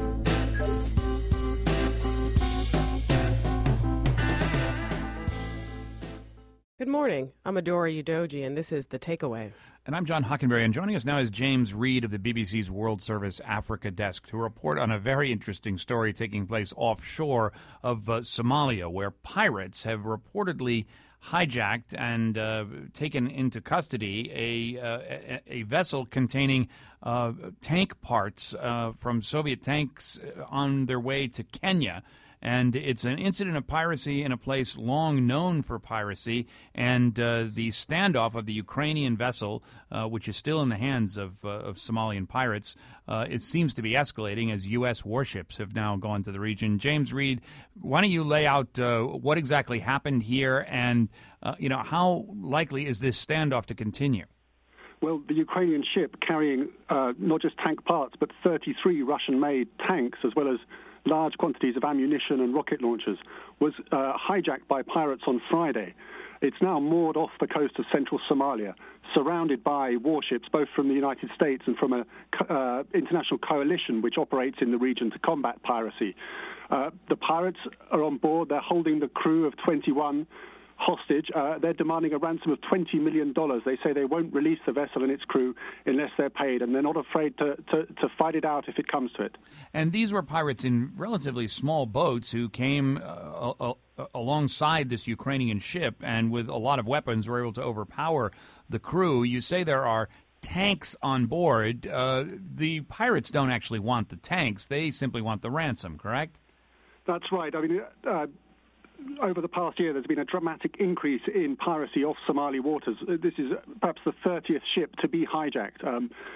Good morning. I'm Adora Udoji, and this is The Takeaway. And I'm John Hockenberry, and joining us now is James Reed of the BBC's World Service Africa Desk to report on a very interesting story taking place offshore of Somalia, where pirates have reportedly hijacked and taken into custody a vessel containing tank parts from Soviet tanks on their way to Kenya. And it's an incident of piracy in a place long known for piracy. And the standoff of the Ukrainian vessel, which is still in the hands of Somalian pirates, it seems to be escalating as U.S. warships have now gone to the region. James Reed, why don't you lay out what exactly happened here and, how likely is this standoff to continue? Well, the Ukrainian ship carrying not just tank parts, but 33 Russian-made tanks, as well as large quantities of ammunition and rocket launchers, was hijacked by pirates on Friday. It's now moored off the coast of central Somalia, surrounded by warships, both from the United States and from an international coalition which operates in the region to combat piracy. The pirates are on board. They're holding the crew of 21 hostage. They're demanding a ransom of $20 million. They say they won't release the vessel and its crew unless they're paid, and they're not afraid to fight it out if it comes to it. And these were pirates in relatively small boats who came alongside this Ukrainian ship and with a lot of weapons were able to overpower the crew. You say there are tanks on board. The pirates don't actually want the tanks. They simply want the ransom, correct? That's right. I mean, over the past year, there's been a dramatic increase in piracy off Somali waters. This is perhaps the 30th ship to be hijacked.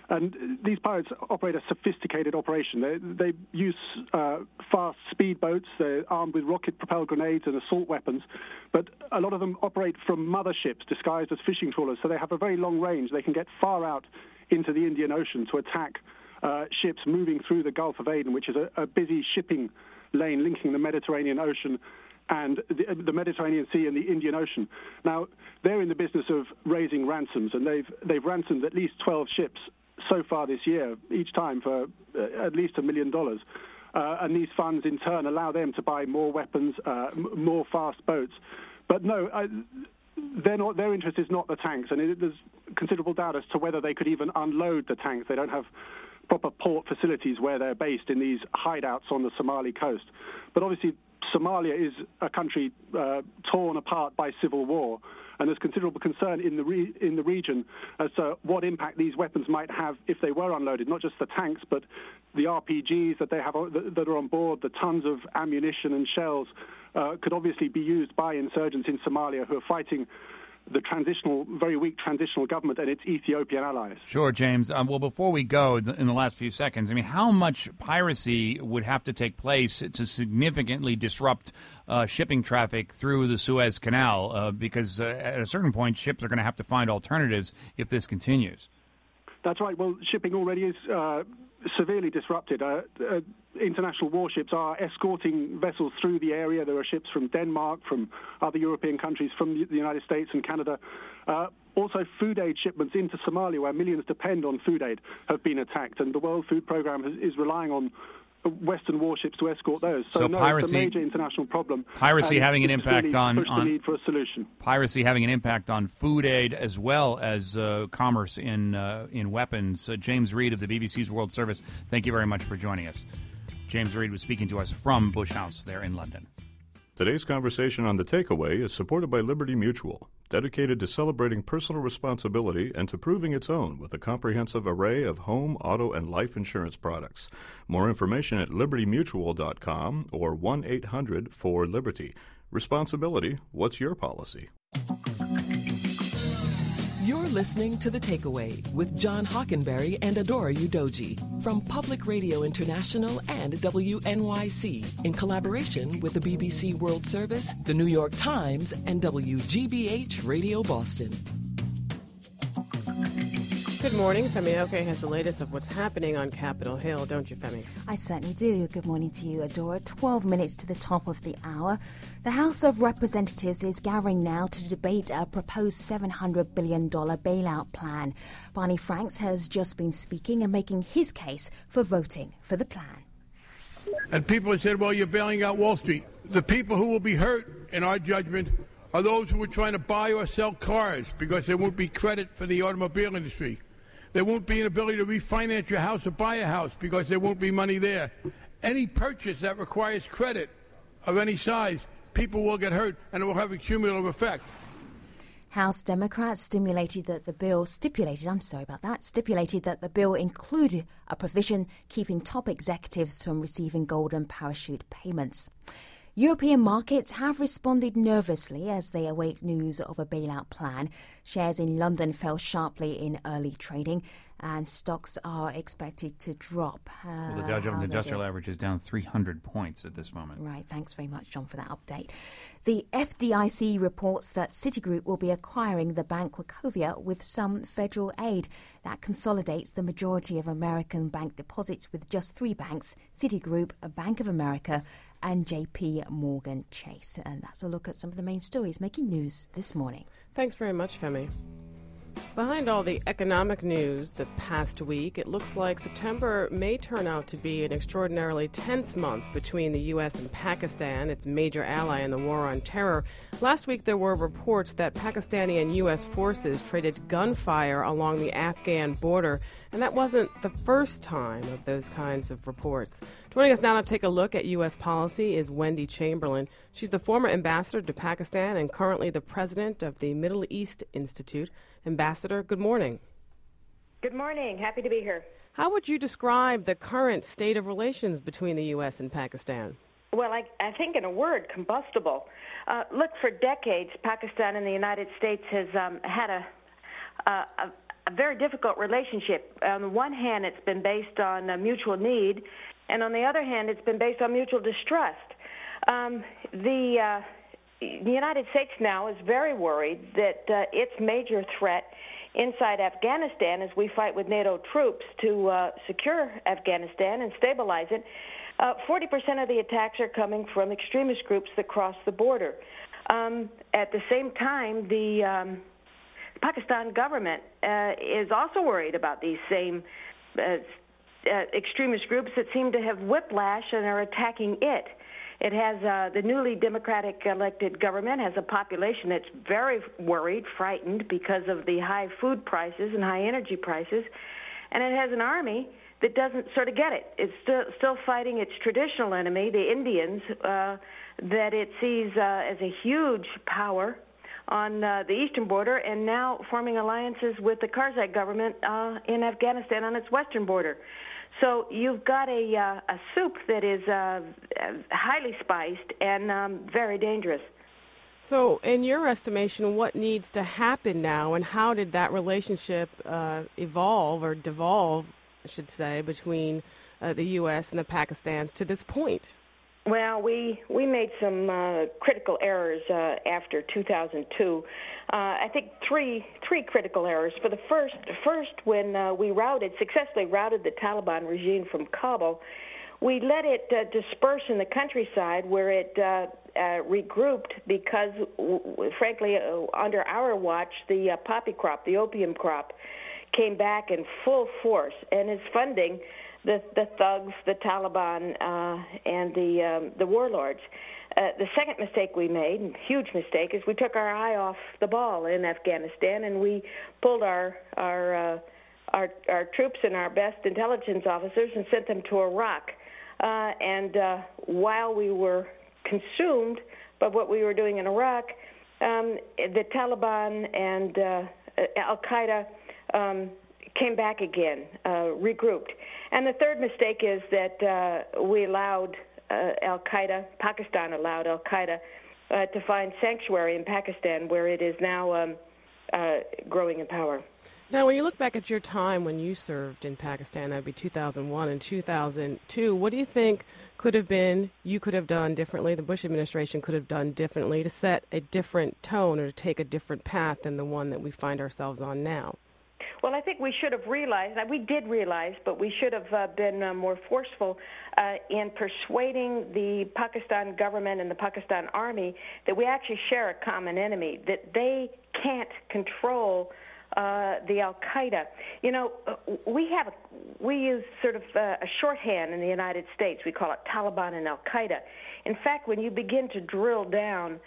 And these pirates operate a sophisticated operation. They use fast speedboats. They're armed with rocket-propelled grenades and assault weapons. But a lot of them operate from motherships disguised as fishing trawlers, so they have a very long range. They can get far out into the Indian Ocean to attack ships moving through the Gulf of Aden, which is a busy shipping lane linking the Mediterranean Ocean and the Mediterranean Sea and the Indian Ocean. Now, they're in the business of raising ransoms, and they've ransomed at least 12 ships so far this year, each time for at least $1 million. And these funds, in turn, allow them to buy more weapons, more fast boats. But no, their interest is not the tanks, and there's considerable doubt as to whether they could even unload the tanks. They don't have proper port facilities where they're based in these hideouts on the Somali coast. But obviously, Somalia is a country torn apart by civil war, and there's considerable concern in the region as to what impact these weapons might have if they were unloaded. Not just the tanks, but the RPGs that they have that are on board, the tons of ammunition and shells could obviously be used by insurgents in Somalia who are fighting the very weak transitional government and its Ethiopian allies. Sure, James. Well, before we go, in the last few seconds, I mean, how much piracy would have to take place to significantly disrupt shipping traffic through the Suez Canal? Because at a certain point, ships are going to have to find alternatives if this continues. That's right. Well, shipping already is severely disrupted. International warships are escorting vessels through the area. There are ships from Denmark, from other European countries, from the United States and Canada. Also, food aid shipments into Somalia, where millions depend on food aid, have been attacked. And the World Food Programme is relying on Western warships to escort those. So no, piracy, it's a major international problem. Piracy having an impact on the need for a solution. Piracy having an impact on food aid as well as commerce in weapons. James Reed of the BBC's World Service, thank you very much for joining us. James Reed was speaking to us from Bush House there in London. Today's conversation on The Takeaway is supported by Liberty Mutual, dedicated to celebrating personal responsibility and to proving its own with a comprehensive array of home, auto, and life insurance products. More information at libertymutual.com or 1-800-4-LIBERTY. Responsibility, what's your policy? You're listening to The Takeaway with John Hockenberry and Adora Udoji from Public Radio International and WNYC in collaboration with the BBC World Service, the New York Times, and WGBH Radio Boston. Good morning. Femi Oke has the latest of what's happening on Capitol Hill, don't you, Femi? I certainly do. Good morning to you, Adora. 12 minutes to the top of the hour. The House of Representatives is gathering now to debate a proposed $700 billion bailout plan. Barney Franks has just been speaking and making his case for voting for the plan. And people have said, well, you're bailing out Wall Street. The people who will be hurt, in our judgment, are those who are trying to buy or sell cars because there won't be credit for the automobile industry. There won't be an ability to refinance your house or buy a house because there won't be money there. Any purchase that requires credit of any size, people will get hurt, and it will have a cumulative effect. House Democrats stipulated that the bill included a provision keeping top executives from receiving golden parachute payments. European markets have responded nervously as they await news of a bailout plan. Shares in London fell sharply in early trading, and stocks are expected to drop. Well, the Dow Jones Industrial Average is down 300 points at this moment. Right, thanks very much, John, for that update. The FDIC reports that Citigroup will be acquiring the bank Wachovia with some federal aid. That consolidates the majority of American bank deposits with just three banks, Citigroup, Bank of America, and JP Morgan Chase. And that's a look at some of the main stories making news this morning. Thanks very much, Femi. Behind all the economic news the past week, it looks like September may turn out to be an extraordinarily tense month between the U.S. and Pakistan, its major ally in the war on terror. Last week, there were reports that Pakistani and U.S. forces traded gunfire along the Afghan border, and that wasn't the first time of those kinds of reports. Joining us now to take a look at U.S. policy is Wendy Chamberlain. She's the former ambassador to Pakistan and currently the president of the Middle East Institute. Ambassador, good morning. Good morning. Happy to be here. How would you describe the current state of relations between the U.S. and Pakistan? Well, I think in a word, combustible. Look, for decades, Pakistan and the United States has had a a very difficult relationship. On the one hand, it's been based on mutual need, and on the other hand, it's been based on mutual distrust. The United States now is very worried that its major threat inside Afghanistan, as we fight with NATO troops to secure Afghanistan and stabilize it, 40% of the attacks are coming from extremist groups that cross the border. At the same time, the Pakistan government is also worried about these same extremist groups that seem to have whiplash and are attacking it. It has the newly democratic elected government has a population that's very worried, frightened because of the high food prices and high energy prices, and it has an army that doesn't sort of get it. It's still fighting its traditional enemy, the Indians, that it sees as a huge power on the eastern border, and now forming alliances with the Karzai government in Afghanistan on its western border. So you've got a soup that is highly spiced and very dangerous. So in your estimation, what needs to happen now, and how did that relationship evolve or devolve, I should say, between the U.S. and the Pakistans to this point? Well, we made some critical errors after 2002. I think three critical errors. For the first when we successfully routed the Taliban regime from Kabul, we let it disperse in the countryside where it regrouped because, frankly, under our watch, the poppy crop, the opium crop, came back in full force and is funding the thugs, the Taliban, and the warlords. The second mistake we made, huge mistake, is we took our eye off the ball in Afghanistan, and we pulled our troops and our best intelligence officers and sent them to Iraq. And while we were consumed by what we were doing in Iraq, the Taliban and Al-Qaeda came back again, regrouped. And the third mistake is that we allowed Al-Qaeda, Pakistan allowed Al-Qaeda to find sanctuary in Pakistan, where it is now growing in power. Now, when you look back at your time when you served in Pakistan, that would be 2001 and 2002, what do you think you could have done differently, the Bush administration could have done differently to set a different tone or to take a different path than the one that we find ourselves on now? Well, I think we should have realized, we did realize, but we should have been more forceful in persuading the Pakistan government and the Pakistan army that we actually share a common enemy, that they can't control the Al-Qaeda. You know, we use sort of a shorthand in the United States. We call it Taliban and Al-Qaeda. In fact, when you begin to drill down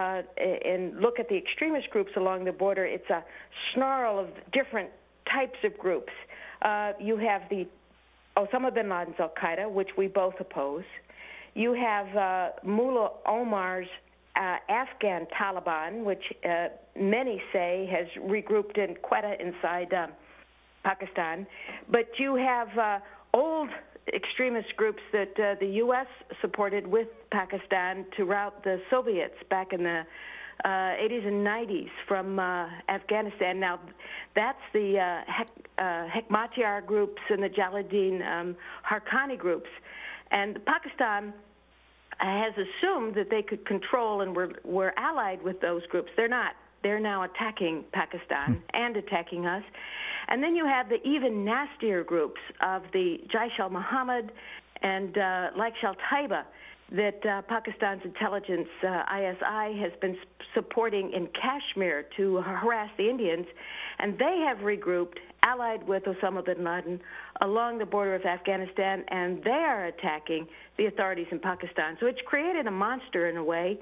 and look at the extremist groups along the border, it's a snarl of different types of groups. You have the Osama bin Laden's Al-Qaeda, which we both oppose. You have Mullah Omar's Afghan Taliban, which many say has regrouped in Quetta inside Pakistan. But you have old extremist groups that the U.S. supported with Pakistan to rout the Soviets back in the 80s and 90s from Afghanistan. Now, that's the Hekmatyar groups and the Jalaluddin Haqqani groups. And Pakistan has assumed that they could control and were allied with those groups. They're not. They're now attacking Pakistan and attacking us. And then you have the even nastier groups of the Jaish al-Mohammed and Lashkar al-Taiba that Pakistan's intelligence, ISI, has been supporting in Kashmir to harass the Indians. And they have regrouped, allied with Osama bin Laden, along the border of Afghanistan, and they are attacking the authorities in Pakistan. So it's created a monster in a way,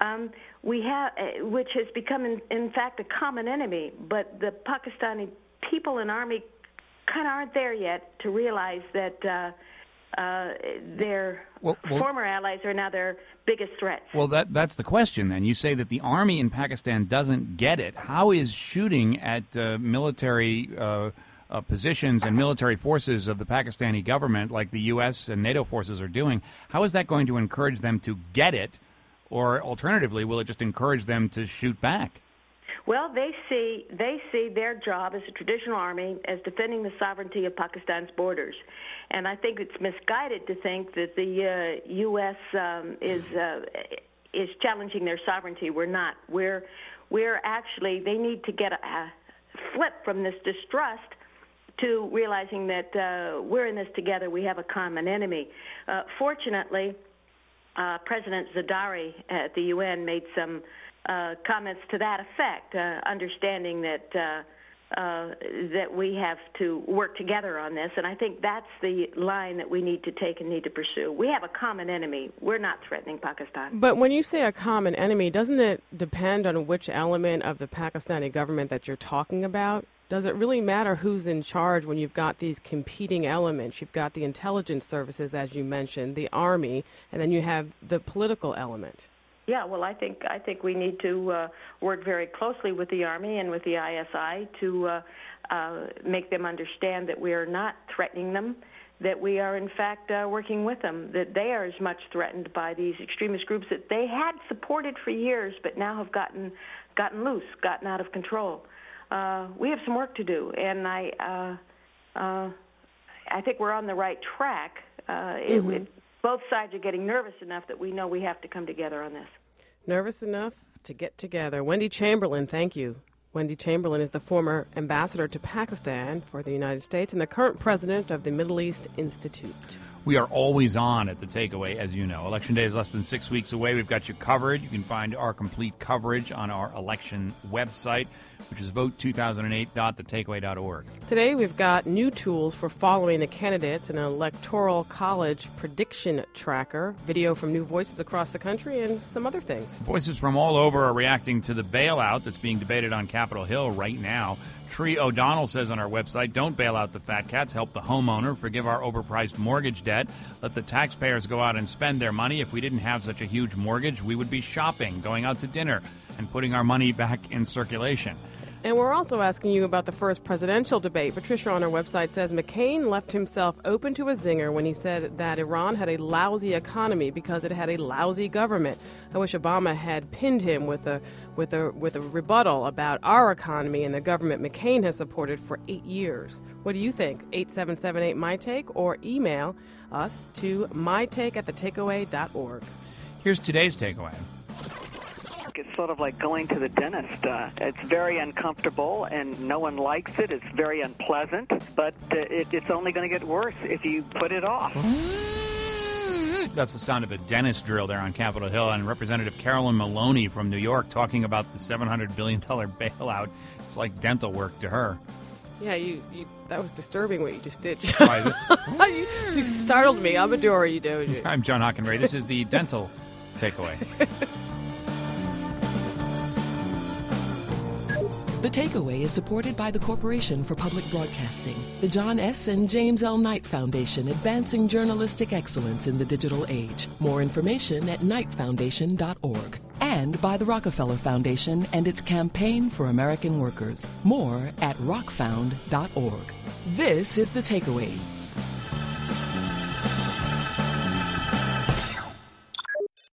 which has become, in fact, a common enemy. But the Pakistani people and army kind of aren't there yet to realize that their former allies are now their biggest threats. Well, that's the question then. You say that the army in Pakistan doesn't get it. How is shooting at military positions and military forces of the Pakistani government, like the U.S. and NATO forces are doing, how is that going to encourage them to get it? Or alternatively, will it just encourage them to shoot back? Well, they see their job as a traditional army as defending the sovereignty of Pakistan's borders, and I think it's misguided to think that the U.S. Is challenging their sovereignty. We're not. We're actually. They need to get a flip from this distrust to realizing that we're in this together. We have a common enemy. Fortunately, President Zardari at the UN made some comments to that effect, understanding that we have to work together on this, and I think that's the line that we need to take and need to pursue. We have a common enemy. We're not threatening Pakistan. But when you say a common enemy, doesn't it depend on which element of the Pakistani government that you're talking about? Does it really matter who's in charge when you've got these competing elements? You've got the intelligence services, as you mentioned, the army, and then you have the political element. Yeah, well, I think we need to work very closely with the Army and with the ISI to make them understand that we are not threatening them, that we are, in fact, working with them, that they are as much threatened by these extremist groups that they had supported for years but now have gotten loose, gotten out of control. We have some work to do, and I think we're on the right track. Both sides are getting nervous enough that we know we have to come together on this. Nervous enough to get together. Wendy Chamberlain, thank you. Wendy Chamberlain is the former ambassador to Pakistan for the United States and the current president of the Middle East Institute. We are always on at The Takeaway, as you know. Election Day is less than 6 weeks away. We've got you covered. You can find our complete coverage on our election website, which is vote2008.thetakeaway.org. Today we've got new tools for following the candidates, an electoral college prediction tracker, video from new voices across the country, and some other things. Voices from all over are reacting to the bailout that's being debated on Capitol Hill right now. Tree O'Donnell says on our website, don't bail out the fat cats, help the homeowner, forgive our overpriced mortgage debt, let the taxpayers go out and spend their money. If we didn't have such a huge mortgage, we would be shopping, going out to dinner, and putting our money back in circulation. And we're also asking you about the first presidential debate. Patricia on our website says McCain left himself open to a zinger when he said that Iran had a lousy economy because it had a lousy government. I wish Obama had pinned him with a rebuttal about our economy and the government McCain has supported for 8 years. What do you think? 877-8MyTake, or email us to mytake@thetakeaway.org. Here's today's takeaway. It's sort of like going to the dentist. It's very uncomfortable, and no one likes it. It's very unpleasant, but it's only going to get worse if you put it off. That's the sound of a dentist drill there on Capitol Hill, and Representative Carolyn Maloney from New York talking about the $700 billion bailout. It's like dental work to her. Yeah, that was disturbing what you just did. Why is it? You startled me. I'm Adora, you do. I'm John Hockenray. This is the dental takeaway. The Takeaway is supported by the Corporation for Public Broadcasting, the John S. and James L. Knight Foundation, advancing journalistic excellence in the digital age. More information at knightfoundation.org. And by the Rockefeller Foundation and its Campaign for American Workers. More at rockfound.org. This is The Takeaway.